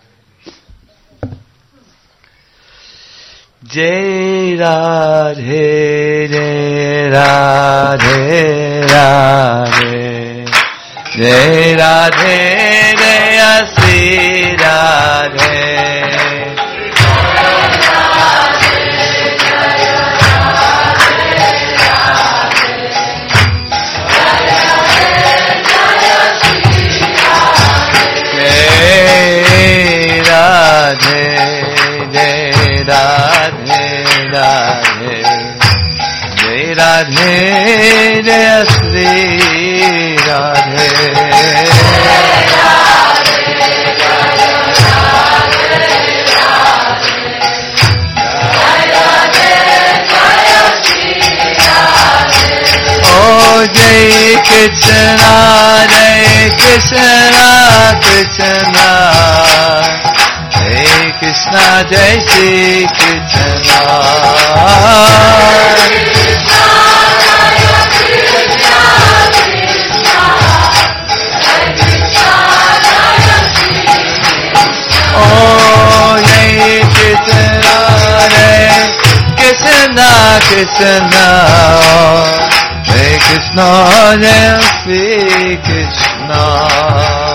Jai Radhe Radhe Radhe Jai Radhe Jai Shri Radhe Radhe, Radhe, Radhe, Jai Radhe, Jai Shri Radhe. Oh, Jai Krishna, Jai Krishna, Krishna. Krishna, Jai Shri Krishna. Oh, Jai Krishna, Krishna, Krishna. Hare Krishna, Jai Shri Krishna.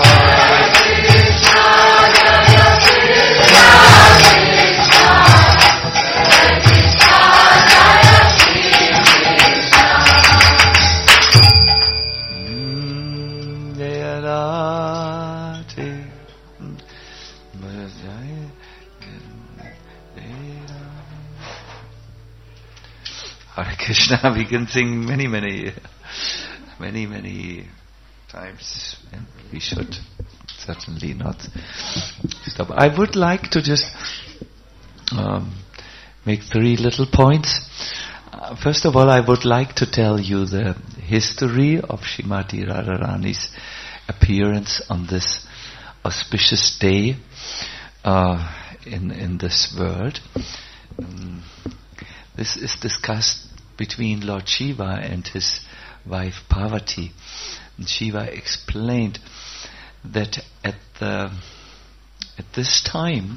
Hare Krishna, we can sing many times, and we should certainly not stop. I would like to just make 3 little points. First of all, I would like to tell you the history of Srimati Radharani's appearance on this auspicious day in this world. This is discussed between Lord Shiva and his wife Parvati. And Shiva explained that at this time,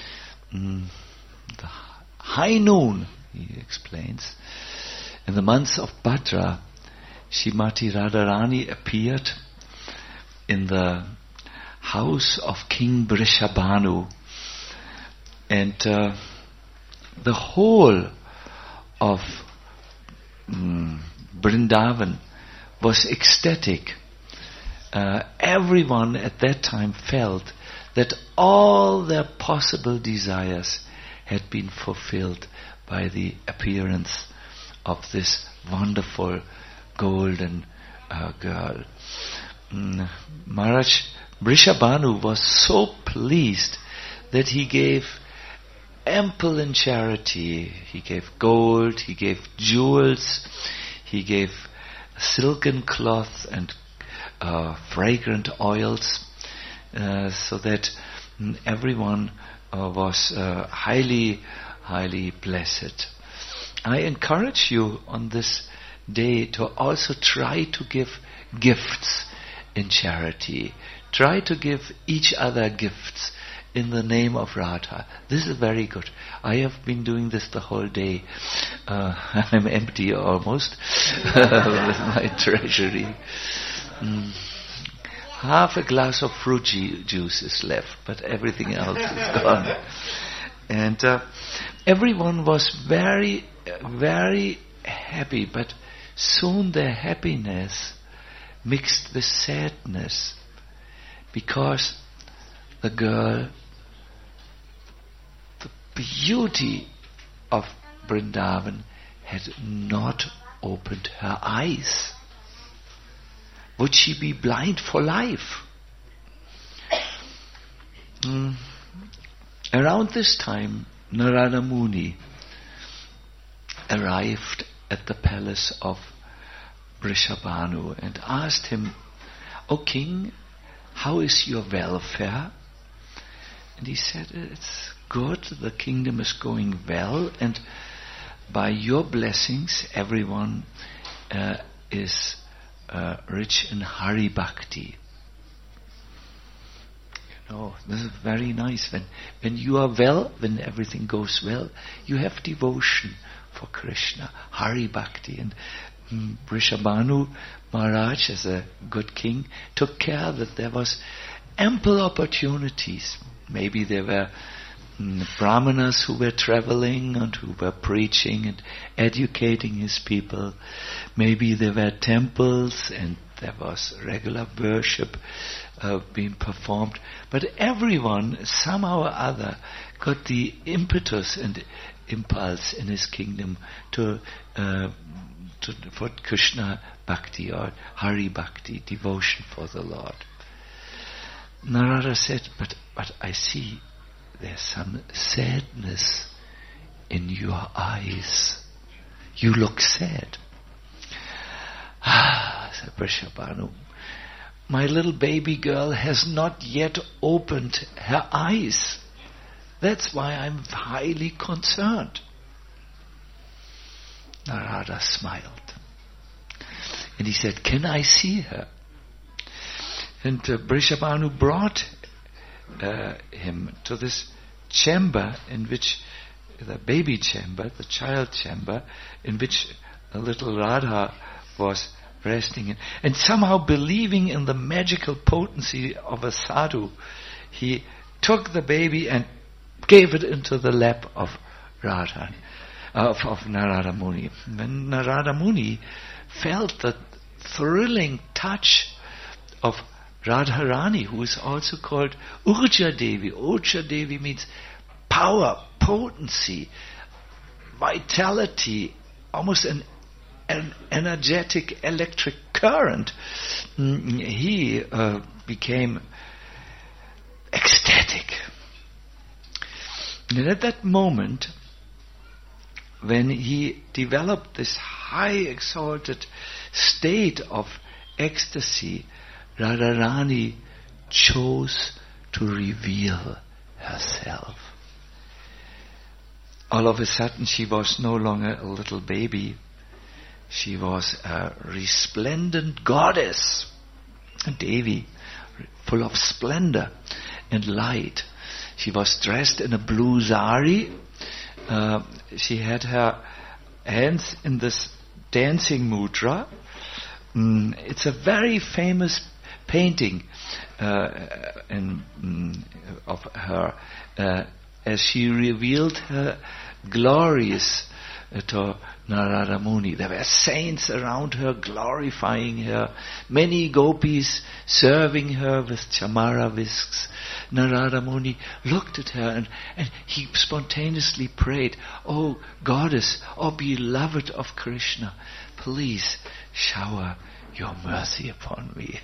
the high noon, he explains, in the months of Bhadra, Srimati Radharani appeared in the house of King Vrishabhanu, and the whole of Vrindavan was ecstatic. Everyone at that time felt that all their possible desires had been fulfilled by the appearance of this wonderful golden girl. Maharaj Vrishabhanu was so pleased that he gave ample in charity. He gave gold, he gave jewels, he gave silken cloth and fragrant oils, so that everyone was highly blessed. I encourage you on this day to also try to give gifts in charity. Try to give each other gifts in the name of Radha. This is very good. I have been doing this the whole day. I'm empty almost with my treasury. Half a glass of fruit juice is left, but everything else is gone. And everyone was very happy, but soon their happiness mixed with sadness, because the girl, the beauty of Vrindavan, had not opened her eyes. Would she be blind for life? Around this time, Narada Muni arrived at the palace of Vrishabhanu and asked him, "O king, how is your welfare?" And he said, "It's good, the kingdom is going well, and by your blessings everyone is rich in Hari Bhakti." You know, this is very nice. When you are well, when everything goes well, you have devotion for Krishna, Hari Bhakti. And Vrishabhanu Maharaj, as a good king, took care that there was ample opportunities. Maybe there were brahmanas who were traveling and who were preaching and educating his people. Maybe there were temples and there was regular worship being performed. But everyone, somehow or other, got the impetus and impulse in his kingdom for Krishna Bhakti or Hari Bhakti, devotion for the Lord. Narada said, but I see there's some sadness in your eyes. You look sad. Said Vrishabhanu, my little baby girl has not yet opened her eyes. That's why I'm highly concerned. Narada smiled. And he said, can I see her? And Vrishabhanu brought him to this chamber in which, the baby chamber, the child chamber, in which a little Radha was resting in. And somehow believing in the magical potency of a sadhu, he took the baby and gave it into the lap of Radha, of Narada Muni. When Narada Muni felt the thrilling touch of Radharani, who is also called Urja Devi. Urja Devi means power, potency, vitality, almost an energetic electric current. He became ecstatic. And at that moment, when he developed this high exalted state of ecstasy, Radharani chose to reveal herself. All of a sudden she was no longer a little baby. She was a resplendent goddess, a Devi, full of splendor and light. She was dressed in a blue sari. She had her hands in this dancing mudra. It's a very famous painting of her as she revealed her glories to Narada Muni. There were saints around her glorifying her, many gopis serving her with chamara whisks. Narada Muni looked at her and he spontaneously prayed, "Oh goddess, oh beloved of Krishna, please shower your mercy upon me."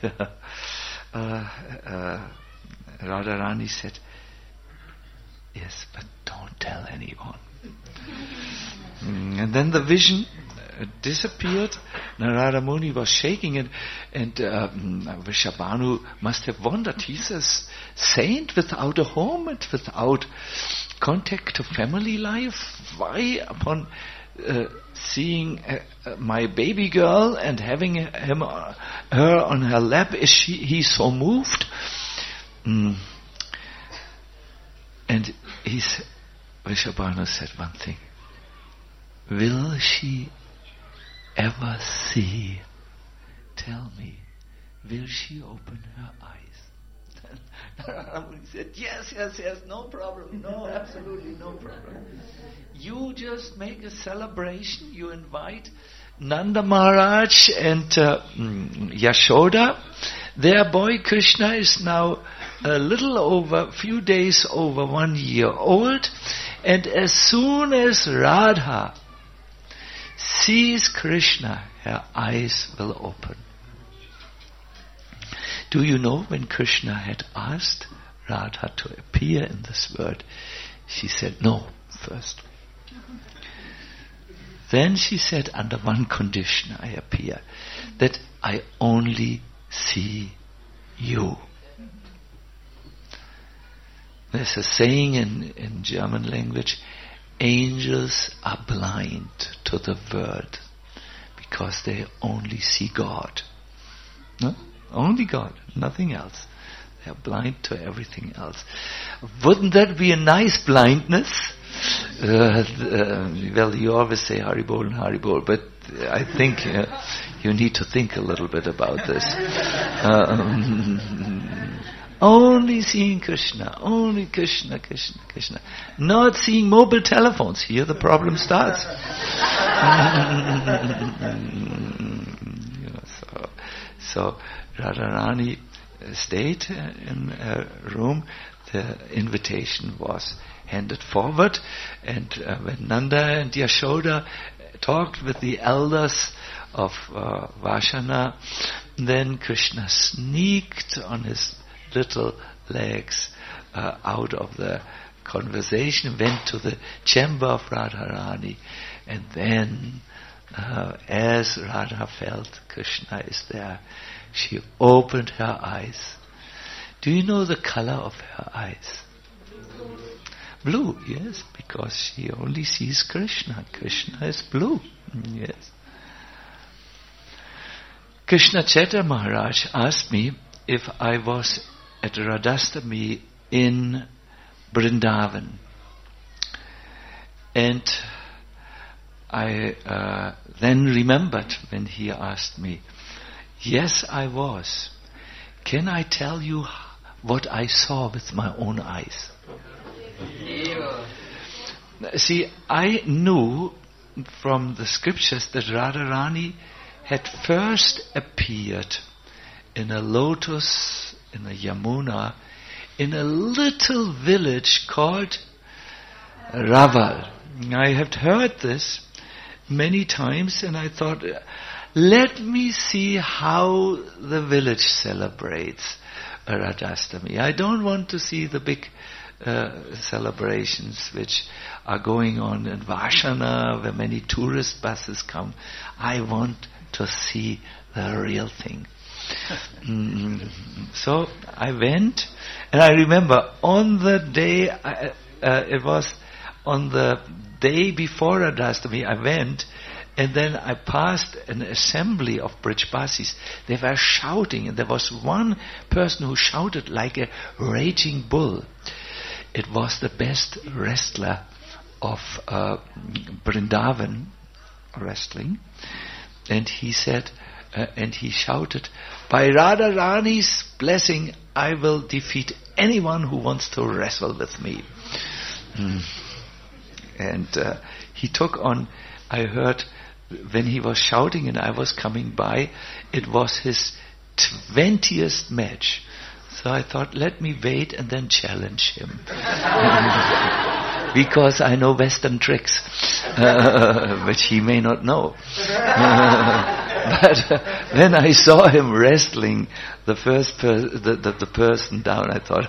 Radharani said, "Yes, but don't tell anyone." And then the vision disappeared. Narada Muni was shaking and Vrishabhanu must have wondered. He's a saint without a home and without contact to family life. Why, upon seeing my baby girl and having her on her lap, is he so moved? And Vrishabhanu said one thing: will she ever see? Tell me, will she open her eyes? Narada said, yes, no problem, no, absolutely no problem. You just make a celebration, you invite Nanda Maharaj and Yashoda. Their boy Krishna is now a few days over 1 year old, and as soon as Radha sees Krishna, her eyes will open. Do you know, when Krishna had asked Radha to appear in this world, she said no first. Then she said, under one condition I appear, that I only see you. There's a saying in German language, angels are blind to the world because they only see God. No? Only God, nothing else. They are blind to everything else. Wouldn't that be a nice blindness? Well, you always say Haribol and Haribol, but I think you need to think a little bit about this. Only seeing Krishna, only Krishna, Krishna, Krishna. Not seeing mobile telephones. Here the problem starts. So Radharani stayed in her room. The invitation was handed forward, and when Nanda and Yashoda talked with the elders of Vashana, then Krishna sneaked on his little legs out of the conversation, went to the chamber of Radharani, and then as Radha felt Krishna is there, she opened her eyes. Do you know the color of her eyes? Blue, yes, because she only sees Krishna. Krishna is blue, yes. Krishna Chaitanya Maharaj asked me if I was at Radhastami in Vrindavan. And I then remembered when he asked me, yes, I was. Can I tell you what I saw with my own eyes? See, I knew from the scriptures that Radharani had first appeared in a lotus, in a Yamuna, in a little village called Raval. I had heard this many times and I thought, let me see how the village celebrates Radhastami. I don't want to see the big celebrations which are going on in Vashana where many tourist buses come. I want to see the real thing. So I went, and I remember on the day, it was on the day before Radhastami, I went, and then I passed an assembly of Brijbasis. They were shouting, and there was one person who shouted like a raging bull. It was the best wrestler of Vrindavan wrestling, and he said, and he shouted, by Radharani's blessing, I will defeat anyone who wants to wrestle with me. And he took on, I heard when he was shouting and I was coming by, it was his 20th match. So I thought, let me wait and then challenge him. Because I know Western tricks, which he may not know. But when I saw him wrestling the person down, I thought,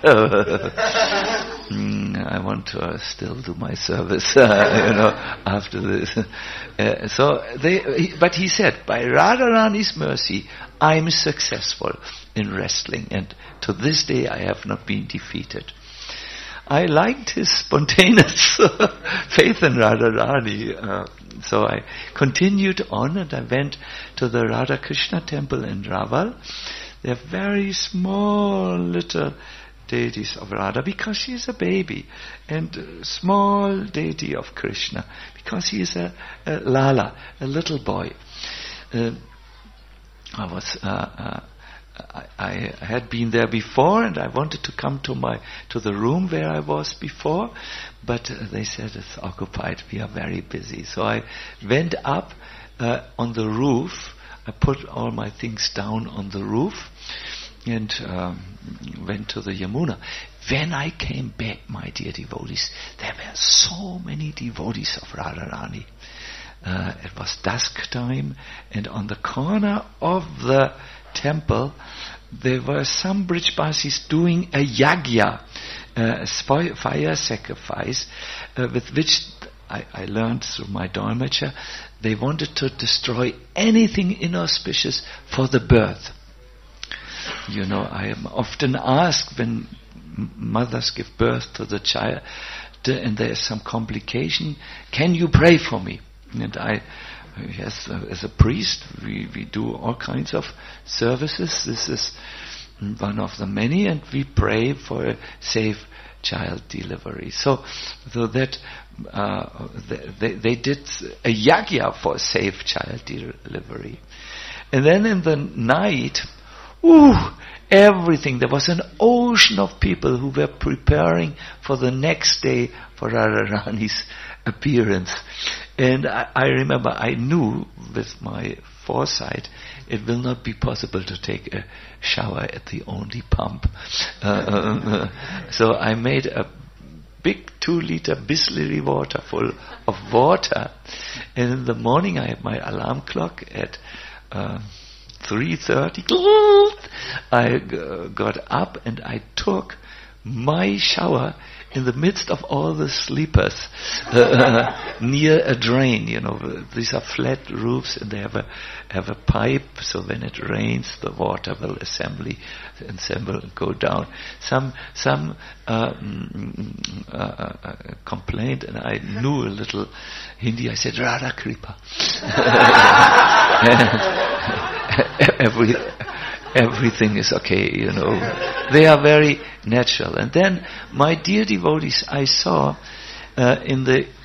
I want to still do my service, after this. But he said, by Radharani's mercy, I'm successful in wrestling, and to this day I have not been defeated. I liked his spontaneous faith in Radharani, so I continued on and I went to the Radha Krishna temple in Raval. They're very small little deities of Radha because she is a baby, and a small deity of Krishna because he is a Lala, a little boy. I had been there before and I wanted to come to the room where I was before, but they said it's occupied, we are very busy. So I went up on the roof, I put all my things down on the roof and went to the Yamuna. When I came back, my dear devotees, there were so many devotees of Radharani. It was dusk time, and on the corner of the temple there were some Brijbasis doing a yagya, fire sacrifice, with which I learned through my Dharmacha, they wanted to destroy anything inauspicious for the birth. I am often asked when mothers give birth to the child and there is some complication, can you pray for me? And yes, as a priest, we do all kinds of services. This is one of the many, and we pray for a safe child delivery. So that they did a yagya for safe child delivery. And then in the night, everything, there was an ocean of people who were preparing for the next day for Radharani's appearance. And I remember I knew with my foresight it will not be possible to take a shower at the only pump. So I made a big 2-liter Bisleri water full of water, and in the morning I had my alarm clock at 3:30. I got up and I took my shower in the midst of all the sleepers near a drain. These are flat roofs, and they have a pipe, so when it rains, the water will assemble and go down. Some complained, and I knew a little Hindi. I said, Radha Kripa. Everything is okay, They are very natural. And then, my dear devotees, I saw in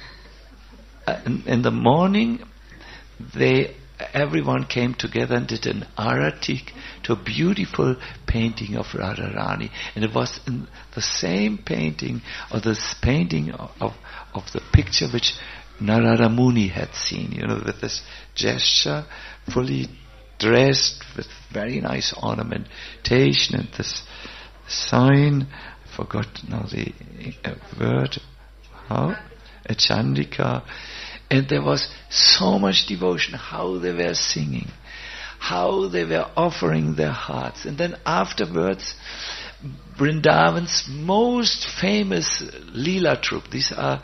the morning, everyone came together and did an aratik to a beautiful painting of Radharani. And it was in the same painting, or this painting of the picture which Narada Muni had seen, with this gesture, fully dressed with very nice ornamentation, and this sign, I forgot now the word, a Chandika, and there was so much devotion, how they were singing, how they were offering their hearts. And then afterwards, Vrindavan's most famous Leela troupe, these are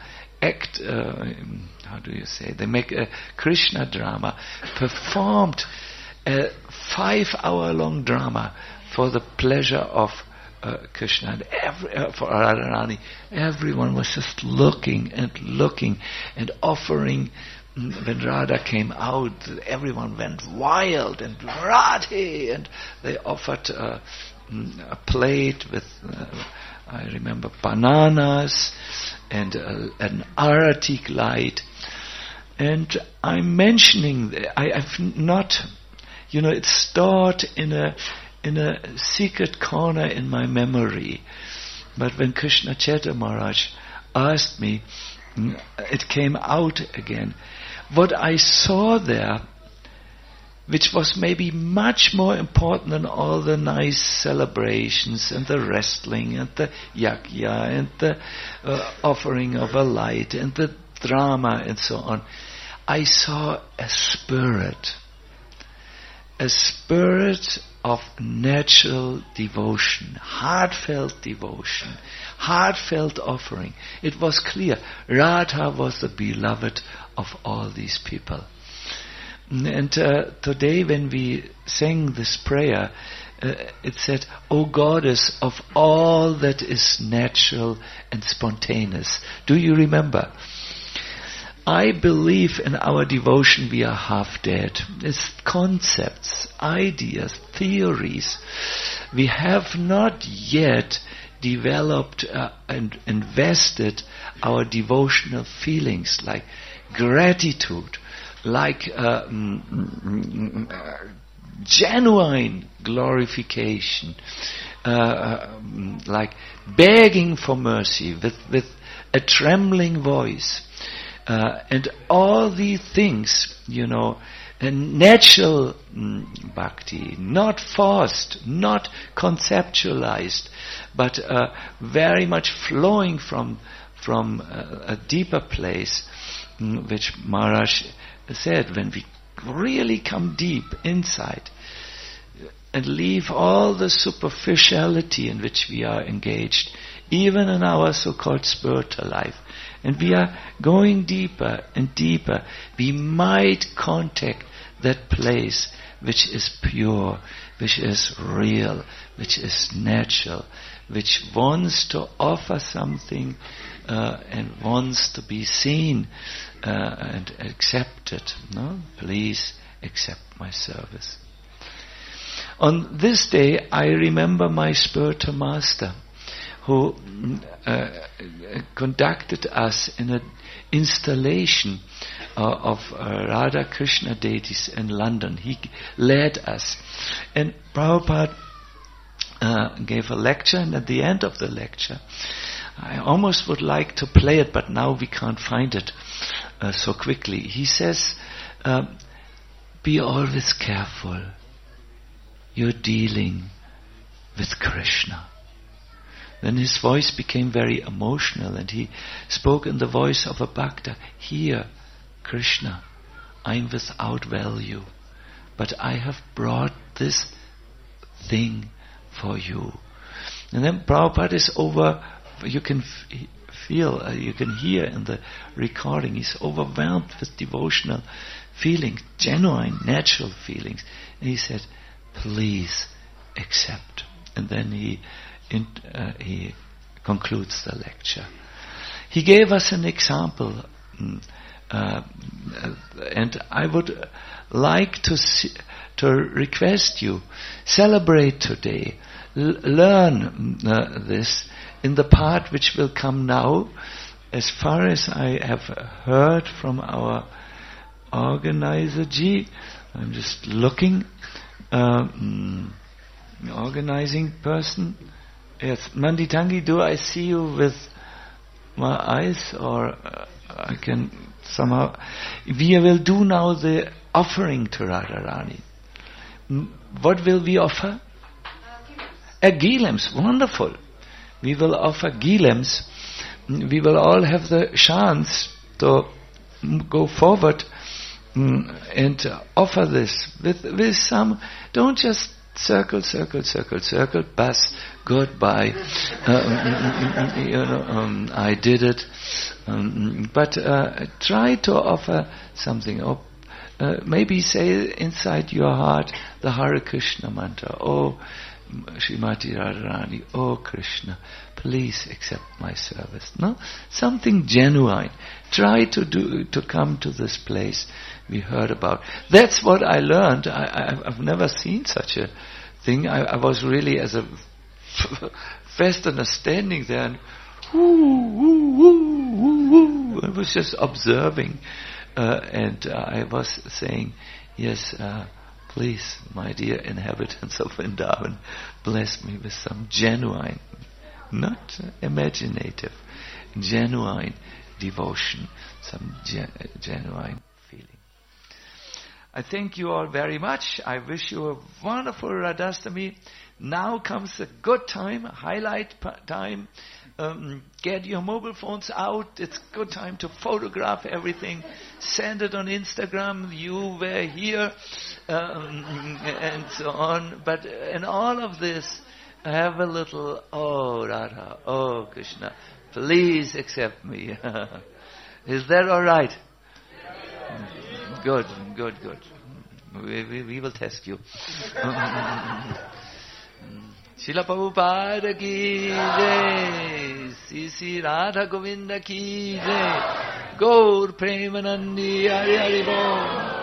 they make a Krishna drama, performed a 5-hour-long drama for the pleasure of Krishna and for Radharani. Everyone was just looking and offering. When Radha came out, everyone went wild and Radhe, and they offered a plate with I remember bananas and an aratik light. And I'm mentioning, I've not, it's stored in a secret corner in my memory. But when Krishna Chaitanya Maharaj asked me, it came out again. What I saw there, which was maybe much more important than all the nice celebrations and the wrestling and the yagya and the offering of a light and the drama and so on, I saw a spirit of natural devotion, heartfelt offering. It was clear Radha was the beloved of all these people. And today when we sang this prayer, it said, O Goddess of all that is natural and spontaneous. Do you remember? I believe in our devotion we are half dead. It's concepts, ideas, theories. We have not yet developed and invested our devotional feelings like gratitude, like genuine glorification, like begging for mercy with a trembling voice. And all these things, a natural bhakti, not forced, not conceptualized, but very much flowing from a deeper place, which Maharaj said, when we really come deep inside and leave all the superficiality in which we are engaged, even in our so-called spiritual life, and we are going deeper and deeper, we might contact that place which is pure, which is real, which is natural, which wants to offer something and wants to be seen and accepted. No? Please accept my service. On this day, I remember my spiritual master, who conducted us in an installation of Radha Krishna deities in London. He led us. And Prabhupada gave a lecture, and at the end of the lecture, I almost would like to play it, but now we can't find it so quickly. He says, be always careful. You're dealing with Krishna. Then his voice became very emotional, and he spoke in the voice of a bhakta. Here, Krishna, I'm without value, but I have brought this thing for you. And then Prabhupada is over, you can feel, you can hear in the recording, he's overwhelmed with devotional feelings, genuine, natural feelings. And he said, please accept. And then he concludes the lecture. He gave us an example, and I would like to request you, celebrate today, learn this in the part which will come now. As far as I have heard from our organizer G, I'm just looking, organizing person. Yes, Manditangi, do I see you with my eyes, or I can somehow... We will do now the offering to Radharani. What will we offer? Gilems, wonderful. We will offer gilems. We will all have the chance to go forward and offer this with some... Don't just circle, bus, goodbye. I did it. But try to offer something. Or maybe say inside your heart the Hare Krishna mantra. Oh, Srimati Radharani, oh Krishna, please accept my service. No, something genuine. Try to come to this place we heard about. That's what I learned. I've never seen such a thing. I was really as a Westerner standing there and I was just observing, and I was saying, yes. Please, my dear inhabitants of Vrindavan, bless me with some genuine, not imaginative, genuine devotion, some genuine feeling. I thank you all very much. I wish you a wonderful Radhastami. Now comes a good time, highlight time. Get your mobile phones out. It's a good time to photograph everything. Send it on Instagram. You were here, and so on. But in all of this, have a little, oh Radha, oh Krishna, please accept me. Is that all right? Good. We will test you. Srila Prabhupada ki jai, Sri Radha Govinda ki jai, Gaur Premanandi Hari Hari Bol.